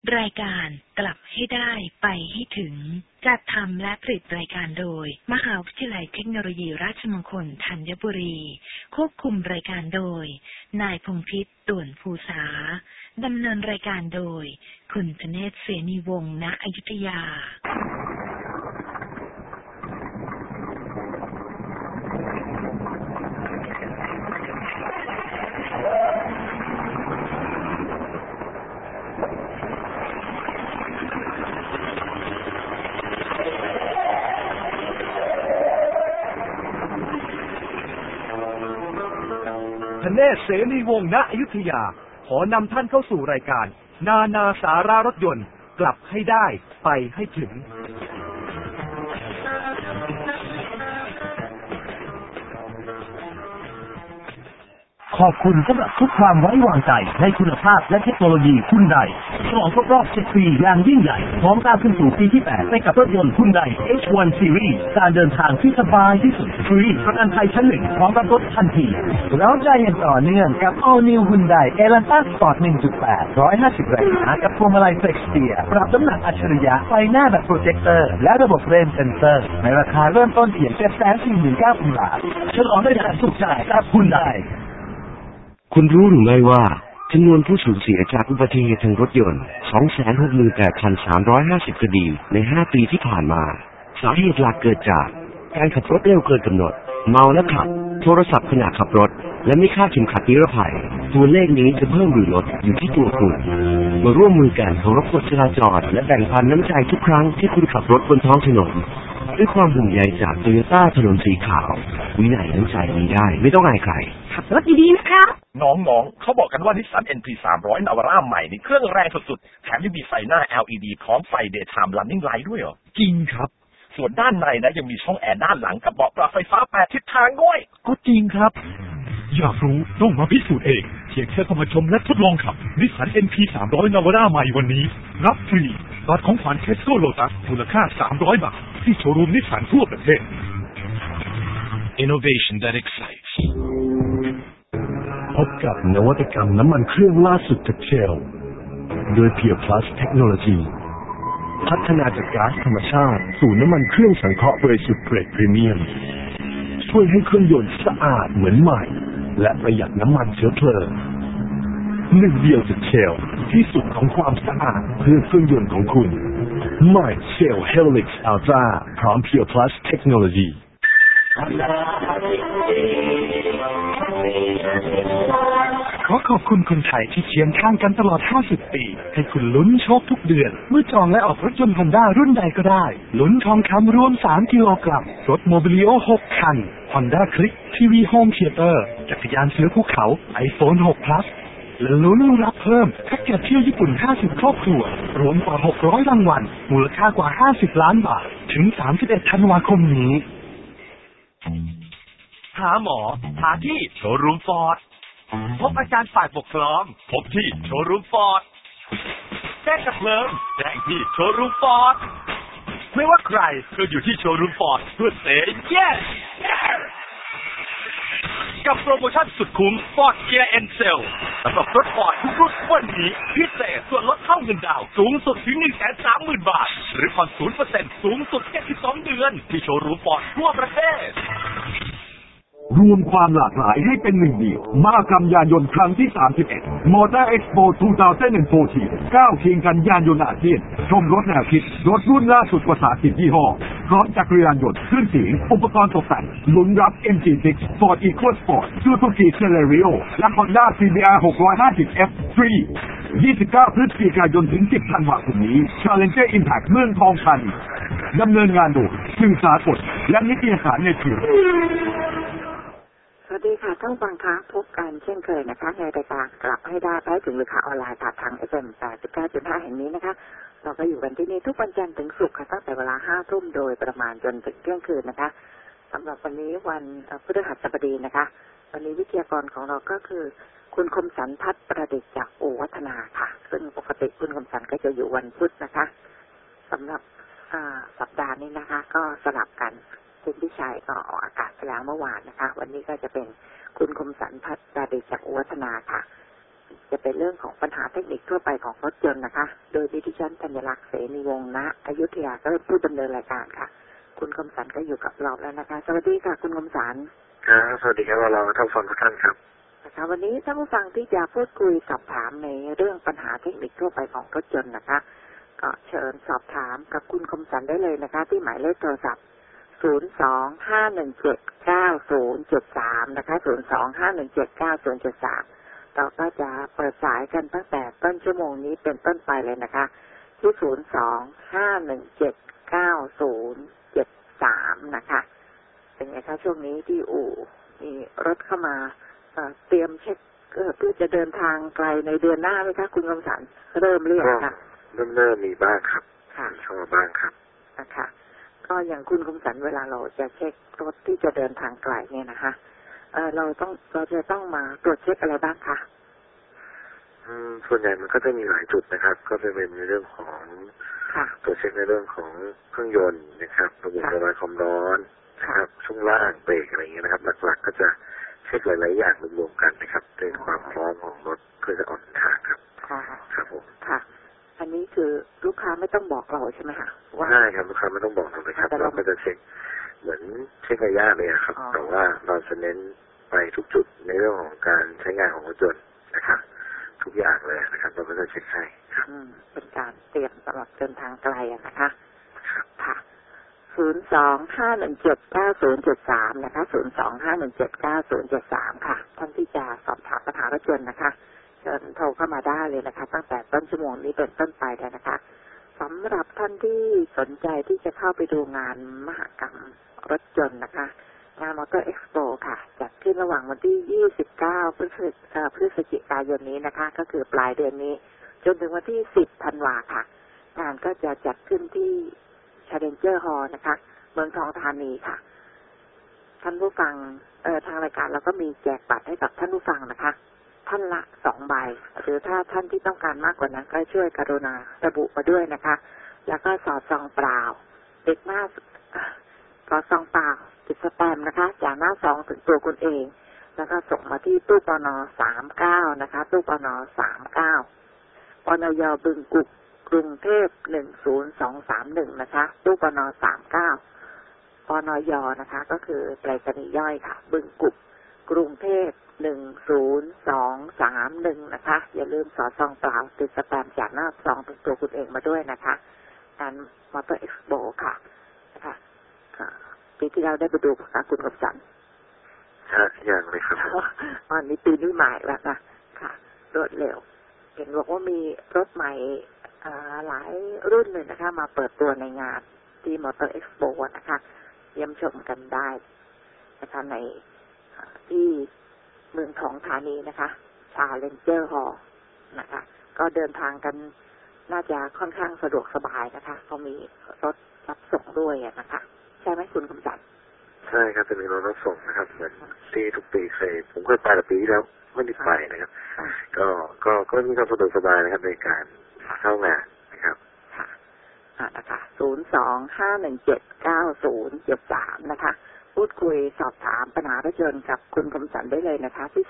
รายการกลับให้ได้ไปให้ถึงจัดทำและผลิตรายการโดยมหาวิทยาลัยเทคโนโลยีราชมงคลธัญบุรีควบคุมรายการโดยนายพงษ์พิษ ต่วนภูษาดำเนินรายการโดยคุณธเนศ เสนีวงศ์ ณ อยุธยาธเนศ เสนีวงศ์ ณ อยุธยาขอนำท่านเข้าสู่รายการนานาสารารถยนต์กลับให้ได้ไปให้ถึงขอบคุณสำหรับทุกความไว้วางใจในคุณภาพและเทคโนโลยีฮุนไดฉลองครบรอบ10 ปีอย่างยิ่งใหญ่พร้อมก้าวขึ้นสู่ปีที่ 8ไปกับรถยนต์ฮุนได H1 Series การเดินทางที่สบายที่สุดฟรีประกันภัยชั้น 1พร้อมรับรถทันทีแล้วใจอย่างต่อเนื่องกับ All New Hyundai Elantra Sport 1.8 150 แรงม้ากับพวงมาลัย Flex Steer ปรับน้ำหนักอัจฉริยะไฟหน้าแบบโปรเจคเตอร์และระบบเฟรมเซนเซอร์ในราคาเริ่มต้นเพียง 749,000 บาทฉลองด้วยการสุขใจกับฮุนไดคุณรู้หรือไม่ว่าจำนวนผู้สูญเสียจากอุบัติเหตุทางรถยนต์ 268,350 คดีใน 5 ปีที่ผ่านมาสาเหตุหลักเกิดจากการขับรถเร็วเกินกำหนดเมาและขับโทรศัพท์ขณะขับรถและไม่คาดเข็มขัดนิรภัยตัวเลขนี้จะเพิ่มหรือลดอยู่ที่ตัวคุณมาร่วมมือกันเคารพกฎจราจรและแบ่งปันน้ำใจทุกครั้งที่คุณขับรถบนท้องถนนด้วยความห่วงใยจากโตโยต้าถนนสีขาววินัยน้ำใจมีได้ไม่ต้องอายใครขับรถดีๆนะครับน้องๆเขาบอกกันว่า Nissan NP 300 Navara ใหม่นี่เครื่องแรงสุดๆแถมยังมีไฟหน้า LED พร้อมไฟ Daytime Running Light ด้วยเหรอจริงครับส่วนด้านในนะยังมีช่องแอร์ด้านหลังกับเบาะปรับไฟฟ้า8 ทิศทางด้วยก็จริงครับอยากรู้ต้องมาพิสูจน์เองเพียงแค่เข้ามาชมและทดลองขับ Nissan NP 300 Navara ใหม่วันนี้รับฟรีบัตรของขวัญ Tesco Lotus มูลค่า300 บาทที่โชว์รูม Nissan ทั่วประเทศ Innovation that excites พบกับนวัตกรรมน้ำมันเครื่องล่าสุดจากเชลโดย Pure Plus Technology พัฒนาจากก๊าซธรรมชาติสู่น้ำมันเครื่องสังเคราะห์บริสุทธิ์เกรดพรีเมียมช่วยให้เครื่องยนต์สะอาดเหมือนใหม่และประหยัดน้ำมันเชื้อเพลิงหนึ่งเดียวจากเชลที่สุดของความสะอาดเพื่อเครื่องยนต์ของคุณใหม่ Shell Helix Ultra พร้อม Pure Plus Technologyขอขอบคุณคนไทยที่เคียงข้างกันตลอด50 ปีให้คุณลุ้นโชคทุกเดือนเมื่อจองและออกรถยนต์ Honda รุ่นใดก็ได้ลุ้นทองคำรวม3 กิโลกรัมรถโมบิลิโอ6 คัน Honda Click ทีวีโฮมเธียเตอร์จักรยานเสือภูเขา iPhone 6 Plus และลุ้นรับเพิ่มแพ็กเกจเที่ยวญี่ปุ่น50 ครอบครัวรวมกว่า600 รางวัลมูลค่ากว่า50 ล้านบาทถึง31 ธันวาคมนี้หาหมอหาที่โชว์รูมฟอร์ดพบอาจารย์ฝ่ายปกครองพบที่โชว์รูมฟอร์ดแจ้งกับเพลิงแจ้งที่โชว์รูมฟอร์ดไม่ว่าใครก็อยู่ที่โชว์รูมฟอร์ดเพื่อเซย์เยสกับโปรโมชั่นสุดคุ้ม Ford Gear and Sale สำหรับรถฟอร์ดทุกรุ่นวันนี้พิเศษส่วนลดเท่าเงินดาวสูงสุดถึง 130,000 บาทหรือผ่อน 0% สูงสุด72 เดือนที่โชว์รูมฟอร์ดทั่วประเทศรวมความหลากหลายให้เป็นหนึ่งเดียวมหกรรมยานยนต์ครั้งที่ 31 Motor Expo 2014 ก้าวเคียงกันยานยนต์อาเซียนชมรถแนวคิดรถรุ่นล่าสุดกว่า30 ยี่ห้อพร้อมจักรยานยนต์เครื่องเสียงอุปกรณ์ตกแต่งลุ้นรับ MG6 Ford EcoSport Suzuki Celerio และ Honda CBR 650 F3 29 พฤศจิกายนถึง 10 ธันวาคมนี้ Challenger Impact เมืองทองธานีดำเนินงานโดยสื่อสารสดและนิตยสารในเครือสวัสดีค่ะท่านฟังคะพบกันเช่นเคยนะคะในรายการกลับให้ได้ไปถึงหรือข่าวออนไลน์ผ่านทาง FM 89.5 แห่งนี้นะคะเราก็อยู่กันที่นี่ทุกวันจันทร์ถึงศุกร์ค่ะตั้งแต่เวลา 5 ทุ่มโดยประมาณจนถึงเที่ยงคืนนะคะสำหรับวันนี้วันพฤหัสบดีนะคะวันนี้วิทยากรของเราก็คือคุณคมสันทัศน์ประดิษฐ์จากโอวัฒนาค่ะซึ่งปกติคุณคมสันก็จะอยู่วันพุธนะคะสำหรับสัปดาห์นี้นะคะก็สลับกันคุณพิชัยก็ออกอากาศไปแล้วเมื่อวานนะคะวันนี้ก็จะเป็นคุณคมสันทัศน์ประดิษฐ์จากโอวัฒนาค่ะจะเป็นเรื่องของปัญหาเทคนิคทั่วไปของรถยนต์นะคะ โดยดิฉันธัญลักษณ์เสนีวงศ์ณอยุธยาก็เป็นผู้ดำเนินรายการค่ะคุณคมสันก็อยู่กับเราแล้วนะคะสวัสดีค่ะคุณคมสันครับสวัสดีครับเราท่านฟังทุกท่านครับนะคะวันนี้ท่านผู้ฟังที่จะพูดคุยสอบถามในเรื่องปัญหาเทคนิคทั่วไปของรถยนต์นะคะก็เชิญสอบถามกับคุณคมสันได้เลยนะคะที่หมายเลขโทรศัพท์025179073นะคะ025179073เราก็จะเปิดสายกันตั้งแต่ต้นชั่วโมงนี้เป็นต้นไปเลยนะคะที่025179073นะคะเป็นไงคะช่วงนี้ที่อู่มีรถเข้ามาเตรียมเช็คเพื่อจะเดินทางไกลในเดือนหน้าไหมคะคุณคมสันเริ่มเรียกค่ะเริ่มมีบ้างครับค่ะเข้ามาบ้างครับนะคะก็อย่างคุณคมสันเวลาเราจะเช็ครถที่จะเดินทางไกลเนี่ยนะคะเราจะต้องมาตรวจเช็คอะไรบ้างคะส่วนใหญ่มันก็จะมีหลายจุดนะครับก็จะเป็นในเรื่องของตรวจเช็คในเรื่องของเครื่องยนต์นะครับระบบระบายความร้อนนะครับช่วงล่างเบรกอะไรอย่างเงี้ยนะครับหลักๆก็จะเช็คหลายๆอย่างรวมๆกันนะครับเป็นความพร้อมของรถเพื่อจะออกทางครับครับผมค่ะอันนี้คือลูกค้าไม่ต้องบอกเราใช่ไหมคะว่าใช่ครับลูกค้าไม่ต้องบอกเราเลยครับเราก็จะเช็คเหมือนเช็คระยะเลยครับแต่ว่าเราจะเน้นไปทุกจุดในเรื่องของการใช้งานของรถยนต์นะครับทุกอย่างเลยนะครับเราก็จะเช็คให้ครับเป็นการเตรียมสำหรับเดินทางไกลนะคะค่ะ025179073นะคะ025179073ค่ะท่านที่จะสอบถามปัญหารถยนต์นะคะเชิญโทรเข้ามาได้เลยนะคะตั้งแต่ต้นชั่วโมงนี้เป็นต้นไปเลยนะคะสำหรับท่านที่สนใจที่จะเข้าไปดูงานมหกรรมรถยนต์นะคะงานมอเตอร์เอ็กซ์โปค่ะจัดขึ้นระหว่างวันที่29พฤศจิกายนนี้นะคะก็คือปลายเดือนนี้จนถึงวันที่10ธันวาค่ะงานก็จะจัดขึ้นที่Challenger Hall นะคะเมืองทองธานีค่ะท่านผู้ฟังทางรายการเราก็มีแจกบัตรให้กับท่านผู้ฟังนะคะท่านละ2 ใบหรือถ้าท่านที่ต้องการมากกว่านั้นก็ช่วยกรุณาระบุมาด้วยนะคะแล้วก็สอดซองเปล่าเด็กหน้าสอดซองเปล่าติดสแตมป์นะคะจากหน้าซองถึงตัวคุณเองแล้วก็ส่งมาที่ตู้ปน39นะคะตู้ปน39ปนยบึงกุกกรุงเทพ10231นะคะตู้ปน39ปนยนะคะก็คือไปรษณีย์ย่อยค่ะบึงกุกกรุงเทพ10231นะคะอย่าลืมสอดซองเปล่าติดสแตมป์จากหน้าซองถึงตัวคุณเองมาด้วยนะคะงานมอเตอร์เอ็กซ์โปค่ะนะคะปีที่เราได้ไปดูค่ะคุณกบสันอย่างเลยครับอันนี้ปีนี้ใหม่แล้วนะค่ะรวดเร็วเห็นบอกว่ามีรถใหม่หลายรุ่นเลยนะคะมาเปิดตัวในงานที่มอเตอร์เอ็กซ์โปนะคะเยี่ยมชมกันได้นะคะในที่เมืองทองธานีนะคะ Challenger Hall นะคะก็เดินทางกันน่าจะค่อนข้างสะดวกสบายนะคะเขามีรถรับส่งด้วยนะคะใช่ไหมคุณคำจัดใช่ครับจะมีรถรับส่งนะครับเหมือนที่ทุกปีผมเคยไปแต่ปีแล้วไม่ได้ไปนะครับก็มีความสะดวกสบายนะครับในการเข้างานนะครับค่ะนะคะ025179073นะคะพูดคุยสอบถามปัญหารถยนต์กับคุณคมสันได้เลยนะคะที่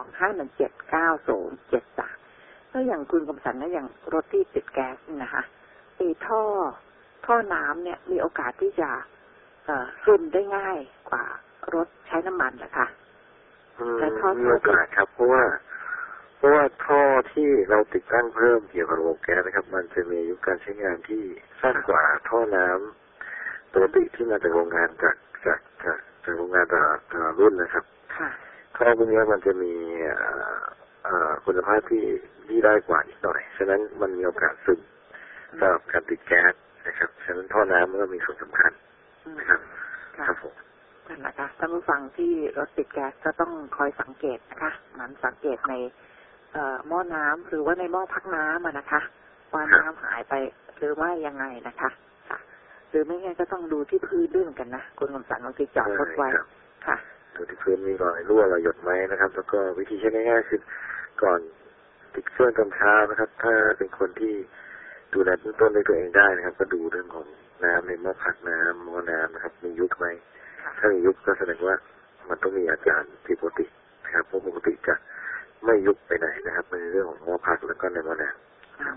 025179073ก็อย่างคุณคมสันนะอย่างรถที่ติดแก๊สนะคะมีท่อน้ำเนี่ยมีโอกาสที่จะซึมได้ง่ายกว่ารถใช้น้ำมันนะคะมีโอกาสครับเพราะว่าท่อที่เราติดตั้งเพิ่มเกี่ยวกับระบบแก๊สนะครับมันจะมีอายุการใช้งานที่สั้นกว่าท่อน้ำปกติที่มาจากโรงงานจากโรงงานแต่ละรุ่นนะครับท่อพวกนี้มันจะมีคุณภาพที่ได้กว่านิดหน่อยฉะนั้นมันมีโอกาสซึมสำหรับการติดแก๊สนะครับฉะนั้นท่อน้ำมันก็มีส่วนสำคัญนะครับครับผมนะคะท่านผู้ฟังที่รถติดแก๊สก็ต้องคอยสังเกตนะคะมันสังเกตในหม้อน้ำหรือว่าในหม้อพักน้ำนะคะว่าน้ำหายไปหรือว่ายังไงนะคะค่ะหรือไม่งั้นก็ต้องดูที่พื้นด้วยกันนะคุณคมสันบางทีจอดรถไว้ค่ะดูที่พื้นมีรอยรั่วรอยหยดไหมนะครับแล้วก็วิธีใช้ง่ายๆคือก่อนติดเครื่องตอนเช้านะครับถ้าเป็นคนที่ดูแลต้นด้วยตัวเองได้นะครับก็ดูเรื่องของน้ำในหม้อพักน้ำหม้อน้ำนะครับมียุบไหมถ้ามียุบก็แสดงว่ามันต้องมีอาการผิดปกตินะครับเพราะปกติจะไม่ยุบไปไหนนะครับในเรื่องของหัวพักแล้วก็ในแมลง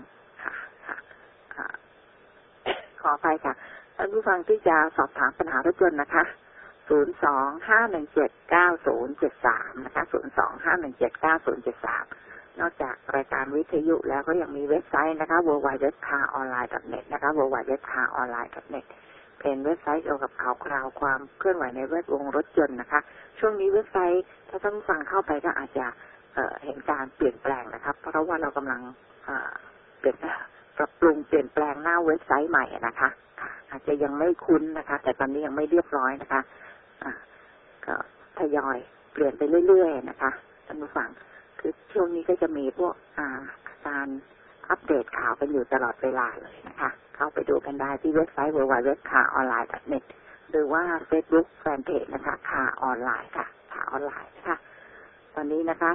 ขอไปค่ะท่านผู้ฟังที่จะสอบถามปัญหารถยนต์นะคะ025179073นะคะ025179073นอกจากรายการวิทยุแล้วก็ยังมีเว็บไซต์นะคะ www.caronline.net นะคะ www.caronline.net เป็นเว็บไซต์เกี่ยวกับข่าวคราวความเคลื่อนไหวในแวดวงรถยนต์นะคะช่วงนี้เว็บไซต์ถ้าท่านฟังเข้าไปก็อาจจะเห็นการเปลี่ยนแปลงนะครับเพราะว่าเรากำลังปรับปรุงเปลี่ยนแปลงหน้าเว็บไซต์ใหม่นะคะอาจจะยังไม่คุ้นนะคะแต่ตอนนี้ยังไม่เรียบร้อยนะคะก็ทยอยเปลี่ยนไปเรื่อยๆนะคะท่านผู้ฟังคือช่วงนี้ก็จะมีพวกการอัปเดตข่าวกันอยู่ตลอดเวลาเลยนะคะเข้าไปดูกันได้ที่เว็บไซต์ www.caronline.net หรือว่า Facebook Fanpage นะคะข่าวออนไลน์ค่ะข่าวออนไลน์นะคะตอนนี้นะคะ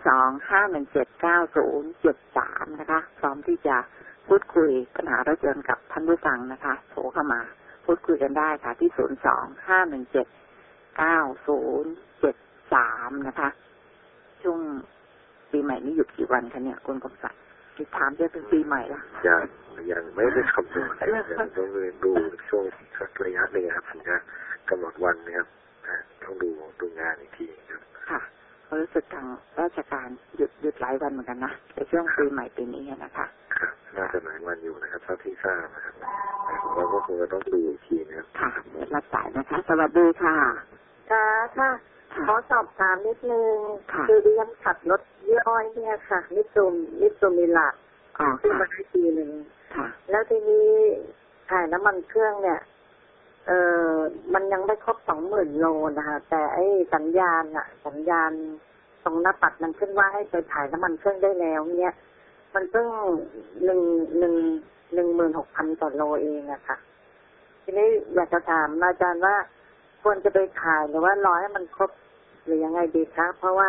025179073นะคะพร้อมที่จะพูดคุยปัญหารถยนต์กับท่านผู้ฟังนะคะโทรเข้ามาพูดคุยกันได้ค่ะที่025179073นะคะช่วงปีใหม่นี้หยุดกี่วันคะเนี่ยคุณกำศักดิ์ที่ถามจะถึงปีใหม่ละยังไม่ได้คำนวณยังต้องดูช่วงสักระยะหนึ่งครับถึงจะกำหนดวันนะครับต้องดูงานอีกทีครับค่ะรู้สึกทางราชการหยุดหลายวันเหมือนกันนะในช่วงปีใหม่ปีนี้นะคะน่าจะหลายวันอยู่นะครับเท่าที่ทราบนะครับเราก็คงจะต้องดูอีกทีนะครับค่ะเดี๋ยวรับสายนะคะสวัสดีค่ะค่ะขอสอบถามนิดนึงคือดิฉันขับรถยี่ห้อเนี่ยค่ะมิตซูมิลาซื้อมาได้ปีนึงแล้วทีนี้ถ่ายน้ำมันเครื่องเนี่ยมันยังไม่ครบ 20,000 โลนะคะแต่ไอ้สัญญาณตรงหน้าปัดมันขึ้นว่าให้ไปถ่ายน้ำมันเครื่องได้แล้วเนี่ยมันเพิ่ง16,000 ต่อโลเองอะค่ะทีนี้อยากจะถามอาจารย์ว่าควรจะไปถ่ายหรือว่ารอให้มันครบหรือยังไงดีคะเพราะว่า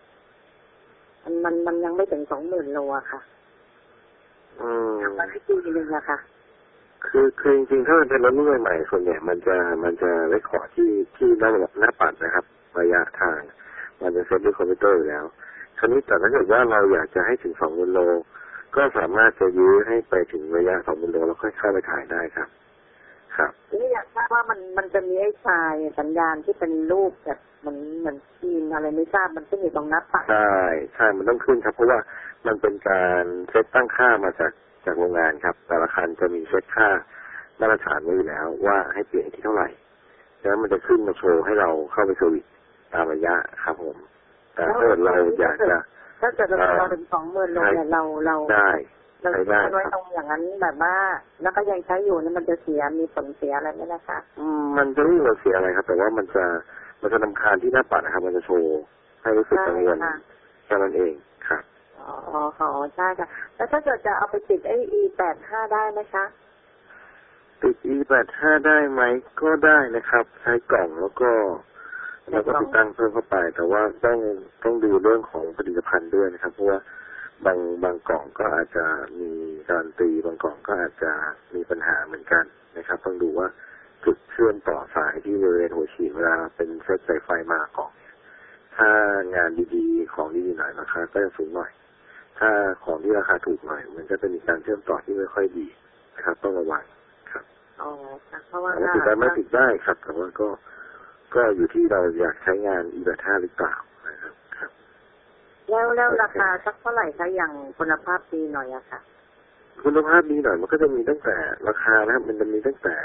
มันยังไม่ถึง 20,000 โลอะค่ะทำมาได้ปีนึงอะค่ะคือจริงๆถ้าเป็นรถรุ่นใหม่ส่วนใหญ่มันจะไว้ขอที่หน้าปัดนะครับระยะทางมันจะเซตด้วยคอมพิวเตอร์อยู่แล้วคราวนี้แต่ถ้าเกิดว่าเราอยากจะให้ถึง 20,000 โลก็สามารถจะยื้อให้ไปถึงระยะ 20,000 โลแล้วค่อยเข้าไปถ่ายได้ครับนี่อยากทราบว่ามันจะมีไอ้ไฟล์สัญญาณที่เป็นรูปแบบเหมือนทีมอะไรไม่ทราบมันขึ้นอยู่ตรงหน้าปัดใช่มันต้องขึ้นครับเพราะว่ามันเป็นการเซตตั้งค่ามาจากโรงงานครับแต่ละคันจะมีเซตค่ามาตรฐานไว้อยู่แล้วว่าให้เปลี่ยนที่เท่าไหร่แล้วมันจะขึ้นมาโชว์ให้เราเข้าไปเซอร์วิสตามระยะครับผมแต่ถ้าเราอยากจะถ้าเกิดเราถึง 20,000 โลเนี่ยเราได้ไว้ตรงอย่างนั้นแบบว่าแล้วก็ยังใช้อยู่เนี่ยมันจะเสียมีผลเสียอะไรไหมนะคะมันจะไม่มีผลเสียอะไรครับแต่ว่ามันจะรำคาญที่หน้าปัดนะครับมันจะโชว์ให้รู้สึกกังวลแค่นั้นเองครับใช่ค่ะแล้วถ้าเกิดจะเอาไปติดไอ้ E85 ได้ไหมคะติด E85 ได้ไหมก็ได้นะครับใช้กล่องแล้วก็ติดตั้งเพิ่มเข้าไปแต่ว่าต้องดูเรื่องของผลิตภัณฑ์ด้วยนะครับเพราะว่าบางกล่องก็อาจจะมีการันตีบางกล่องก็อาจจะมีปัญหาเหมือนกันนะครับต้องดูว่าจุดเชื่อมต่อสายที่บริเวณหัวฉีดเวลาเป็นเซตสายไฟมากล่องถ้างานดีๆของดีๆหน่อยราคาก็จะสูงหน่อยถ้าของที่ราคาถูกหน่อยมันก็จะมีการเชื่อมต่อที่ไม่ค่อยดีนะครับต้องระวังครับเพราะว่าติดได้ไม่ติดได้ครับแต่ว่าก็อยู่ที่เราอยากใช้งานE85หรือเปล่านะครับแล้วราคาสักเท่าไหร่คะอย่างคุณภาพดีหน่อยอะค่ะคุณภาพดีหน่อยมันก็จะมีตั้งแต่ราคานะครับมันจะมีตั้งแต่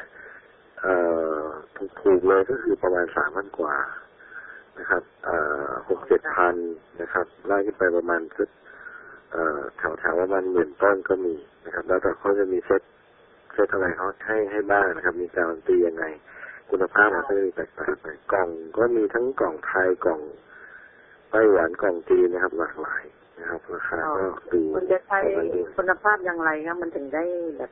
ถูกเลยก็คือประมาณ 3,000 กว่านะครับ6-7,000นะครับไล่ขึ้นไปประมาณแถวประมาณ10,000 ต้นก็มีนะครับแล้วแต่เขาจะมีเซตอะไรเขาให้บ้างนะครับมีการันตียังไงคุณภาพมันก็จะมีแตกต่างไปกล่องก็มีทั้งกล่องไทยกล่องไต้หวันกล่องจีนนะครับหลากหลายนะครับราคาก็ดูมันจะใช้คุณภาพอย่างไรครับมันถึงได้แบบ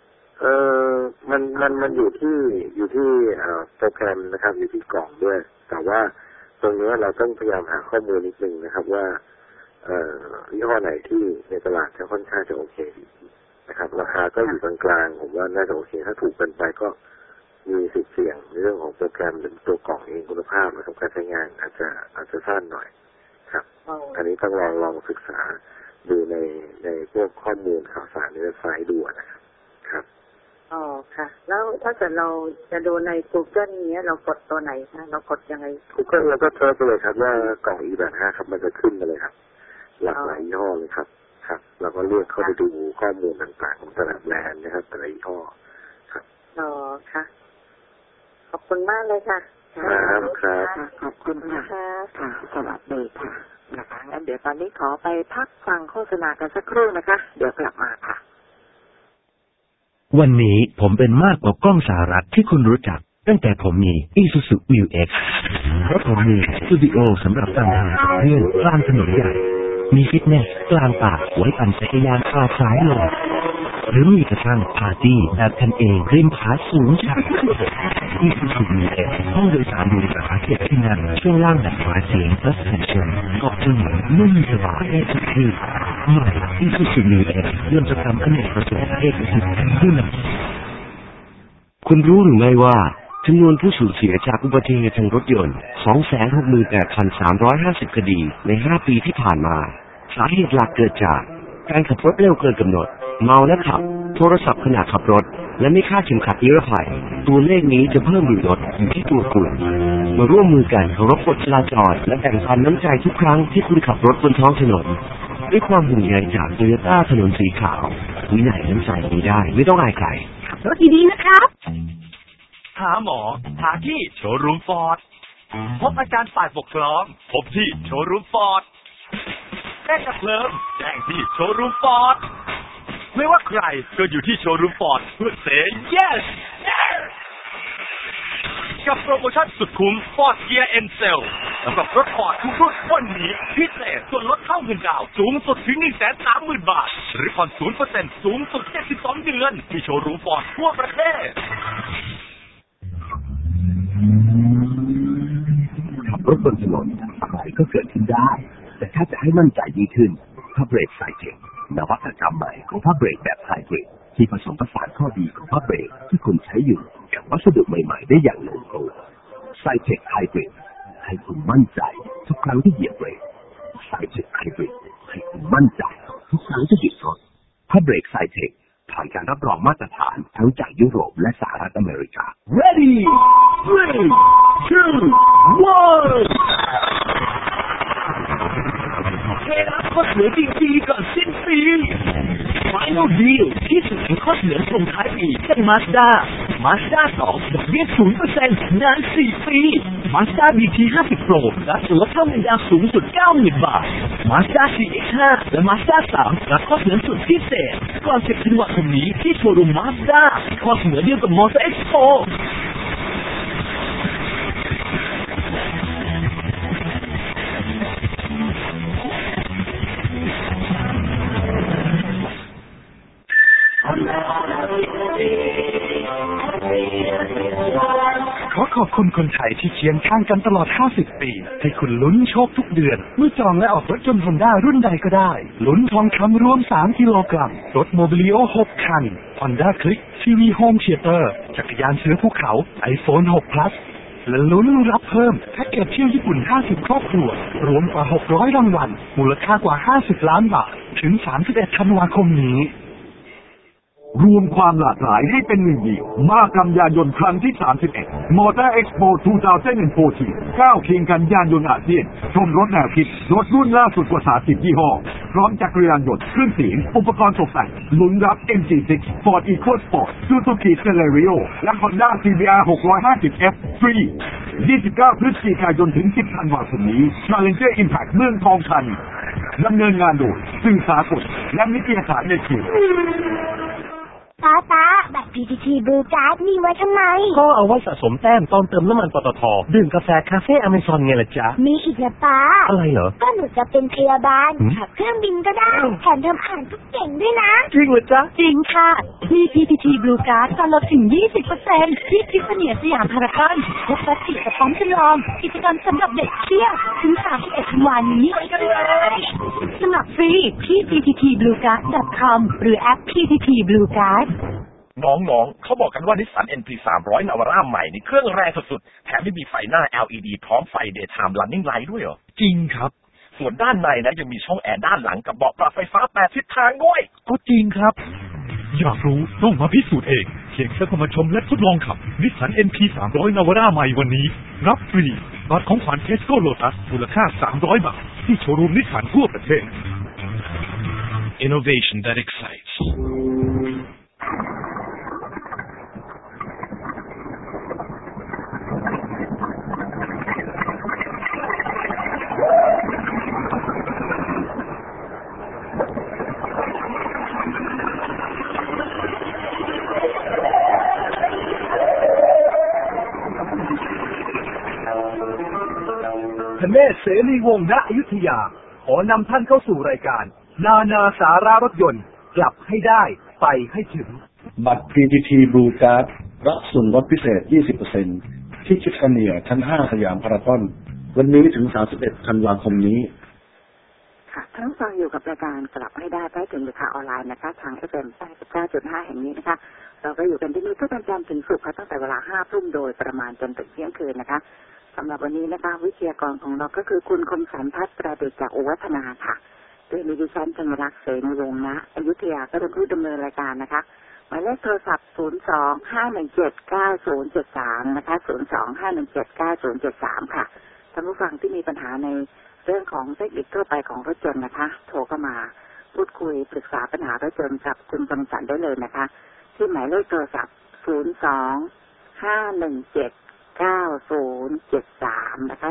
มันอยู่ที่โปรแกรมนะครับอยู่ที่กล่องด้วยแต่ว่าตรงนี้เราต้องพยายามหาข้อมูลนิดนึงนะครับว่ายี่ห้อไหนที่ในตลาดจะค่อนข้างจะโอเคนะครับราคาก็อยู่กลางๆผมว่าน่าจะโอเคถ้าถูกเกินไปก็มีสิทธิ์เสี่ยงในเรื่องของโปรแกรมหรือตัวกล่องเองคุณภาพนะครับการใช้งานอาจจะสั้นหน่อยครับอันนี้ต้องลองศึกษาดูในพวกข้อมูลข่าวสารในเว็บไซต์ดูนะครับครับอ๋อค่ะแล้วถ้าเกิดเราจะดูใน Google เนี้ยเรากดตัวไหนคะเรากดยังไง Google เราก็เซิร์ชไปเลยครับว่ากล่อง E85 ครับมันจะขึ้นมาเลยครับหลากหลายยี่ห้อเลยครับครับเราก็เลือกเข้าไปดูข้อมูลต่างๆของแต่ละแบรนด์นะครับแต่ละยี่ห้อครับอ๋อค่ะขอบคุณมากเลยค่ะครับขอบคุณค่ะค่ะสวัสดีค่ะนะคะงั้นเดี๋ยวตอนนี้ขอไปพักฟังโฆษณากันสักครู่นะคะเดี๋ยวกลับมาค่ะวันนี้ผมเป็นมากกว่ากล้องสหรัฐที่คุณรู้จักตั้งแต่ผมมี Isuzu View X เพราะผมมีสตูดิโอสำหรับการทำงานเรื่องกลางถนนใหญ่มีฟิตเนสกลางป่าไว้ปั่นจักรยานพาสายลมหรือมีกระทั่งปาร์ตี้แบบกันเองริมผาสูงชันIsuzu View X ห้องโดยสารดูสาเก็บที่นั่งช่วงล่างแบบหวานเสียง Suspension เกาะถนนนุ่มสบายได้ทุกที่ใหม่ Isuzu View X เริ่มจะทำอเนกประสงค์เอกสิทธิ์ผู้นำคุณรู้หรือไม่ว่าจำนวนผู้สูญเสียจากอุบัติเหตุทางรถยนต์ 268,350 คดีใน 5 ปีที่ผ่านมาสาเหตุหลักเกิดจากการขับรถเร็วเกินกำหนดเมาและขับโทรศัพท์ขณะขับรถและไม่คาดเข็มขัดนิรภัยตัวเลขนี้จะเพิ่มหรือลดอยู่ที่ตัวคุณมาร่วมมือกันเคารพกฎจราจรและแบ่งปันน้ำใจทุกครั้งที่คุณขับรถบนท้องถนนด้วยความห่วงใยจากโตโยต้าถนนสีขาววินัยน้ำใจนี้ได้ไม่ต้องอายใครขับรถดีๆนะครับหาหมอหาที่โชว์รูมฟอร์ดพบอาจารย์ฝ่ายปกครองพบที่โชว์รูมฟอร์ดแจ้งกับเลิมแจ้งที่โชว์รูมฟอร์ดไม่ว่าใครก็อยู่ที่โชว์รูมฟอร์ดเพื่อเซย์ yes กับโปรโมชั่นสุดคุ้ม Ford Gear N Sale สำหรับรถฟอร์ดทุกรุ่นวันนี้พิเศษส่วนลดเข้าเงินดาวสูงสุดถึง 130,000 บาทหรือผ่อน 0% สูงสุด72 เดือนที่โชว์รูมฟอร์ดทั่วประเทศขับรถบนถนนอะไรก็เกิดขึ้นได้แต่ถ้าจะให้มั่นใจยิ่งขึ้นผ้าเบรกไซเทคนวัตกรรมใหม่ของผ้าเบรกแบบไฮบริดที่ผสมผสานข้อดีของผ้าเบรกที่คุณใช้อยู่กับวัสดุใหม่ๆได้อย่างลงตัวไซเทคไฮบริดให้คุณมั่นใจทุกครั้งที่เหยียบเบรกไซเทคไฮบริดให้คุณมั่นใจทุกครั้งที่หยุดรถผ้าเบรกไซเทคผ่านการรับรองมาตรฐานทั้งจากยุโรปและสหรัฐอเมริกา Ready 3 2 1เทรับข้อเสนอจริงๆก่อนสิ้นปี Final Deal ที่สุดของข้อเสนอส่งท้ายปีจาก Mazda 2 ดอกเบี้ย 0% นาน 4 ปี Mazda BT 50 Pro รับส่วนลดเท่าเงินดาวสูงสุด 90,000 บาท Mazda CX-5 และ Mazda 3 รับข้อเสนอสุดพิเศษก่อน10 ธันวาคมนี้ที่โชว์รูม Mazda ข้อเสนอเดียวกับ Motor Expoขอขอบคุณคนไทยที่เคียงข้างกันตลอด 50 ปีให้คุณลุ้นโชคทุกเดือนเมื่อจองและออกรถยนต์ Honda รุ่นใดก็ได้ลุ้นทองคำรวม 3 กิโลกรัมรถโมบิลิโอ 6 คัน Honda Click TV Home Theater จักรยานเสือภูเขา iPhone 6 Plus และลุ้นรับเพิ่มแพ็กเกจเที่ยวญี่ปุ่น 50 ครอบครัวรวมกว่า 600 รางวัลมูลค่ากว่า 50 ล้านบาทถึง 31 ธันวาคมนี้รวมความหลากหลายให้เป็นหนึ่งเดียวมากรรมยานยนต์ครั้งที่ 31 Motor Expo 2014 ก้าวเคียงกันยานยนต์อาเซียนชมรถแนวคิดรถรุ่นล่าสุดกว่า 30 ยี่ห้อพร้อมจักรยานยนต์เครื่องเสียงอุปกรณ์ตกแต่งลุ้นรับ MG6 Ford EcoSport Suzuki Celerio และ Honda CBR 650F ฟรี 29 พฤศจิกายนถึง 10 ธันวาคมนี้ Challenger Impact เมืองทองธานีดำเนินงานโดยสื่อสารสดและนิตยสารในเครือป้าบัตร PTT Blue Card มีไว้ทำไมก็เอาไว้สะสมแต้มตอนเติมน้ำมันปตท.ดื่มกาแฟคาเฟ่อเมซอนไงล่ะจ๊ะมีอีกนะป้าอะไรเหรอก็หนูจะเป็นพยาบาลขับเครื่องบินก็ได้แถมทำอ่านทุกเก่งด้วยนะจริงเหรอจ๊ะจริงค่ะมี PTT Blue Card ตอนลดถึง 20% ที่ทิฟฟานี่สยามพารากอนพบกับกิจกรรมจำลองกิจกรรมสำหรับเด็กเที่ยวถึง 31 ธันวาคมนี้ไปกันเลยสมัครฟรีที่ pttbluecard.com หรือแอป PTT Blue Card น้องๆเขาบอกกันว่านิสสัน NP 300 Navara ใหม่นี่เครื่องแรงสุดๆแถมไม่มีไฟหน้า LED พร้อมไฟ Daytime Running Light ด้วยเหรอจริงครับส่วนด้านในนะยังมีช่องแอร์ด้านหลังกับเบาะปรับไฟฟ้า8ทิศทางด้วยก็จริงครับอยากรู้ต้องมาพิสูจน์เองเพียงแค่เข้ามาชมและทดลองขับนิสสัน NP 300 Navara ใหม่วันนี้รับฟรีบัตรของขวัญ Tesco Lotus มูลค่า300 บาทที่โชว์รูมนิสสันทั่วประเทศ Innovation that excites ธเนศ เสรีวงศ์ณอยุธยาขอนำท่านเข้าสู่รายการนานาสาระรถยนต์กลับให้ได้ไปให้ถึงบัตร PTT Blue Card รับส่วนลดพิเศษ 20% ที่คิดเนียชั้น 5 สยามพารากอนวันนี้ถึง 31 ธันวาคมนี้ค่ะท่านฟังอยู่กับรายการกลับให้ได้ไปถึงหรือข่าวออนไลน์นะคะทาง FM 89.5 แห่งนี้นะคะเราก็อยู่กันที่นี่ทุกวันจันทร์ถึงศุกร์ค่ะตั้งแต่เวลา 5 ทุ่มโดยประมาณจนถึงเที่ยงคืนนะคะสำหรับวันนี้นะคะวิทยากรของเราก็คือคุณคมสันทัศน์ประดิษฐ์จากอุวัฒนาค่ะโดยมีดิฉันธนรักษ์ เสรีวงศ์ณอยุธยาก็เป็นผู้ดำเนินรายการนะคะหมายเลขโทรศัพท์ 02-517-9073 นะคะ 02-517-9073 ค่ะท่านผู้ฟังที่มีปัญหาในเรื่องของเทคนิคทั่วไปของรถยนต์นะคะโทรเข้ามาพูดคุยปรึกษาปัญหารถยนต์กับคุณคมสันได้เลยนะคะที่หมายเลขโทรศัพท์ 02-517-9073 นะคะ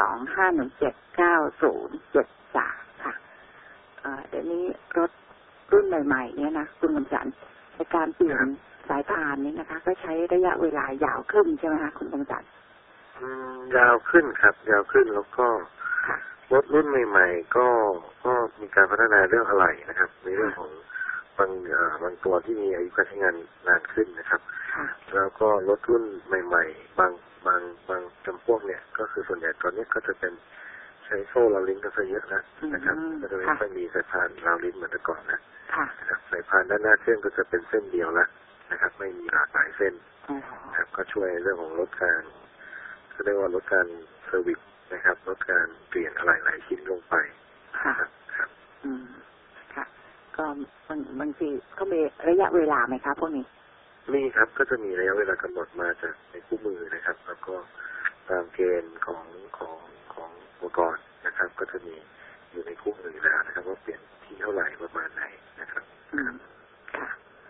02-517-9073 ค่ะเดี๋ยวนี้รถรุ่นใหม่ๆเนี่ยนะคุณคมสันในการเปลี่ยนสายพานนี้นะคะก็ใช้ระยะเวลายาวขึ้นใช่ไหมคะคุณคมสันยาวขึ้นครับยาวขึ้นแล้วก็รถรุ่นใหม่ๆก็มีการพัฒนาเรื่องอะไหล่นะครับในเรื่องของบางตัวที่มีอายุการใช้งานนานขึ้นนะครับแล้วก็รถรุ่นใหม่ๆบางจำพวกเนี่ยก็คือส่วนใหญ่ตอนนี้ก็จะเป็นใช้โซ่ราวลิ้นก็จะเยอะแล้วนะครับก็จะไม่ค่อยมีสายพานราวลิ้นเหมือนแต่ก่อนนะครับสายพานด้านหน้าเครื่องก็จะเป็นเส้นเดียวแล้วนะครับไม่มีหลากหลายเส้นนะครับก็ช่วยเรื่องของลดการก็เรียกว่าลดการเซอร์วิสนะครับลดการเปลี่ยนอะไรหลายชิ้นลงไปครับค่ะก็บางทีก็มีระยะเวลาไหมครับพวกนี้มีครับก็จะมีระยะเวลากำหนดมาจากในคู่มือนะครับแล้วก็ตามเกณฑ์ของอุปกรณ์นะครับก็จะมีอยู่ในคู่มือแล้วนะครับว่าเปลี่ยนที่เท่าไหร่ประมาณไหนนะครับค่ะ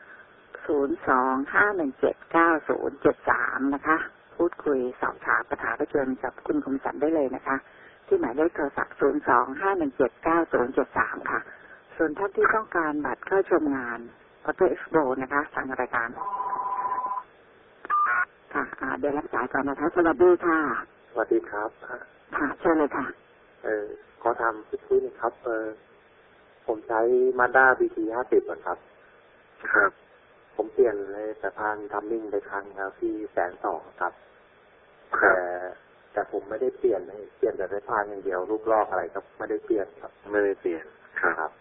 02-517-9073 นะคะพูดคุยสอบถามปัญหารถยนต์กับคุณคมสันได้เลยนะคะที่หมายเลขโทรศัพท์ 02-517-9073 ค่ะส่วนท่านที่ต้องการบัตรเข้าชมงาน Auto Expo นะคะทางรายการค่ะเดี๋ยวรับสายก่อนนะคะสวัสดีค่ะสวัสดีครับค่ะเชิญเลยค่ะขอทำพื้นครับผมใช้ Mazda BT 50ก่อนครับครับผมเปลี่ยนเลยแต่พานทัมมิ่งไปครั้งแล้วที่120,000ครับแต่ผมไม่ได้เปลี่ยนแต่สายพานอย่างเดียวรูปลอกอะไรครับไม่ได้เปลี่ยนครับไม่ได้เปลี่ยนครับ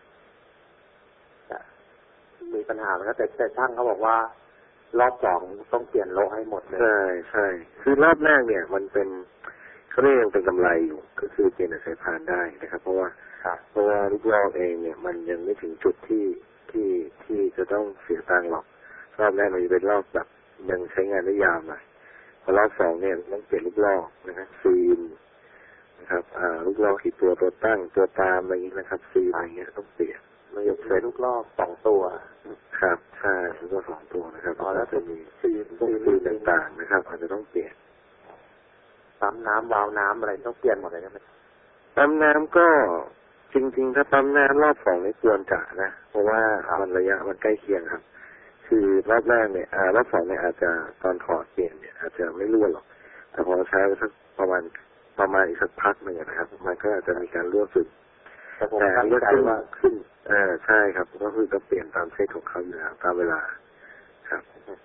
มีปัญหาแล้วแต่ช่างเขาบอกว่ารอบ2ต้องเปลี่ยนโลให้หมดเลยใช่คือรอบแรกเนี่ยมันเป็นเขาเรียกยังเป็นกำไรอยู่ก็คือเปลี่ยนสายพานได้นะครับเพราะว่าลูกลอกเองเนี่ยมันยังไม่ถึงจุดที่จะต้องเสียตังค์หรอกรอบแรกมันจะเป็นรอบแบบยังใช้งานได้ยาวหน่อยพอรอบ2เนี่ยต้องเปลี่ยนลูกลอกนะครับซีนนะครับลูกลอกกี่ตัวตั้งตัวตามอะไรอย่างนี้นะครับซีนอะไรเงี้ยต้องเปลี่ยนไม่ยกเว้นลูกลอก2ตัวครับใช่ลูกลอก2ตัวนะครับแล้วจะมีซีนต่างๆนะครับอาจจะต้องเปลี่ยนปั๊มน้ำวาล์วน้ำอะไรต้องเปลี่ยนหมดเลยใช่ไหมปั๊มน้ำก็จริงๆถ้าปั๊มน้ำรอบ2ไม่ควรจะนะเพราะว่ามันระยะมันใกล้เคียงครับคือรอบแรกเนี่ยรอบ2เนี่ยอาจจะตอนถอดเปลี่ยนเนี่ยอาจจะไม่รั่วหรอกแต่พอใช้ไปสักประมาณอีกสักพักหนึ่งนะครับมันก็อาจจะมีการรั่วซึมแต่ก็คือว่าขึ้นใช่ครับก็คือก็เปลี่ยนตามเซตของเขาอยู่แล้วตามเวลาครับ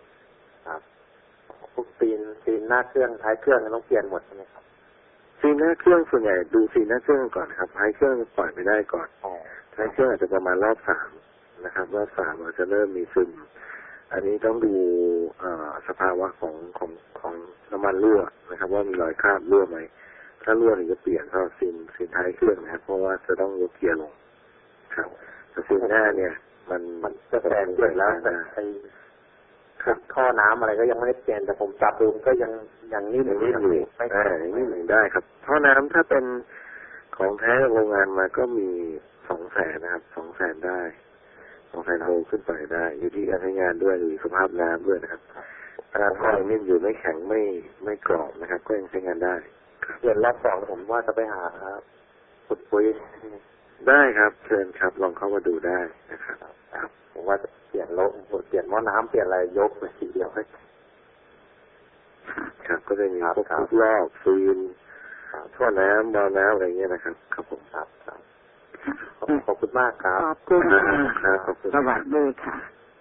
พวกซีนหน้าเครื่องท้ายเครื่องต้องเปลี่ยนหมดใช่ไหมครับซีนหน้าเครื่องส่วนใหญ่ดูซีนหน้าเครื่องก่อนครับท้ายเครื่องปล่อยไม่ได้ก่อนท้ายเครื่องอาจจะประมาณรอบ3นะครับรอบ3อาจจะเริ่มมีซึมอันนี้ต้องดูสภาวะของน้ำมันรั่วนะครับว่ามีรอยคราบรั่วไหมถ้ารั่วถึงจะเปลี่ยนก็ซินท้ายเครื่องนะครับเพราะว่าจะต้องยกเกียร์ลงครับแต่ซินหน้าเนี่ยมันจะแปลงเปลี่ยนแล้วแต่ไอ้ท่อน้ำอะไรก็ยังไม่ได้เปลี่ยนแต่ผมจับดูก็ยังนิ่มอยู่นิ่มได้ครับท่อน้ำถ้าเป็นของแท้โรงงานมาก็มี200,000นะครับ200,000ได้200,000โลขึ้นไปได้อยู่ที่การใช้งานด้วยหรือสภาพน้ำด้วยนะครับถ้าท่อนิ่มอยู่ไม่แข็งไม่กรอบนะครับก็ยังใช้งานได้เปลี่ยนรอบ2ผมว่าจะไปหาขุดปุ๋ยได้ครับเชิญครับลองเข้ามาดูได้นะครับผมว่าจะเปลี่ยนหม้อน้ำเปลี่ยนอะไรยกไปทีเดียวครับก็จะมีพวกทุกรอบฟิล์มท่อน้ำบอลน้ำอะไรเงี้ยนะครับครับผมครับขอบคุณมากครับขอบคุณครับขอบคุณสวัสดีค่ะ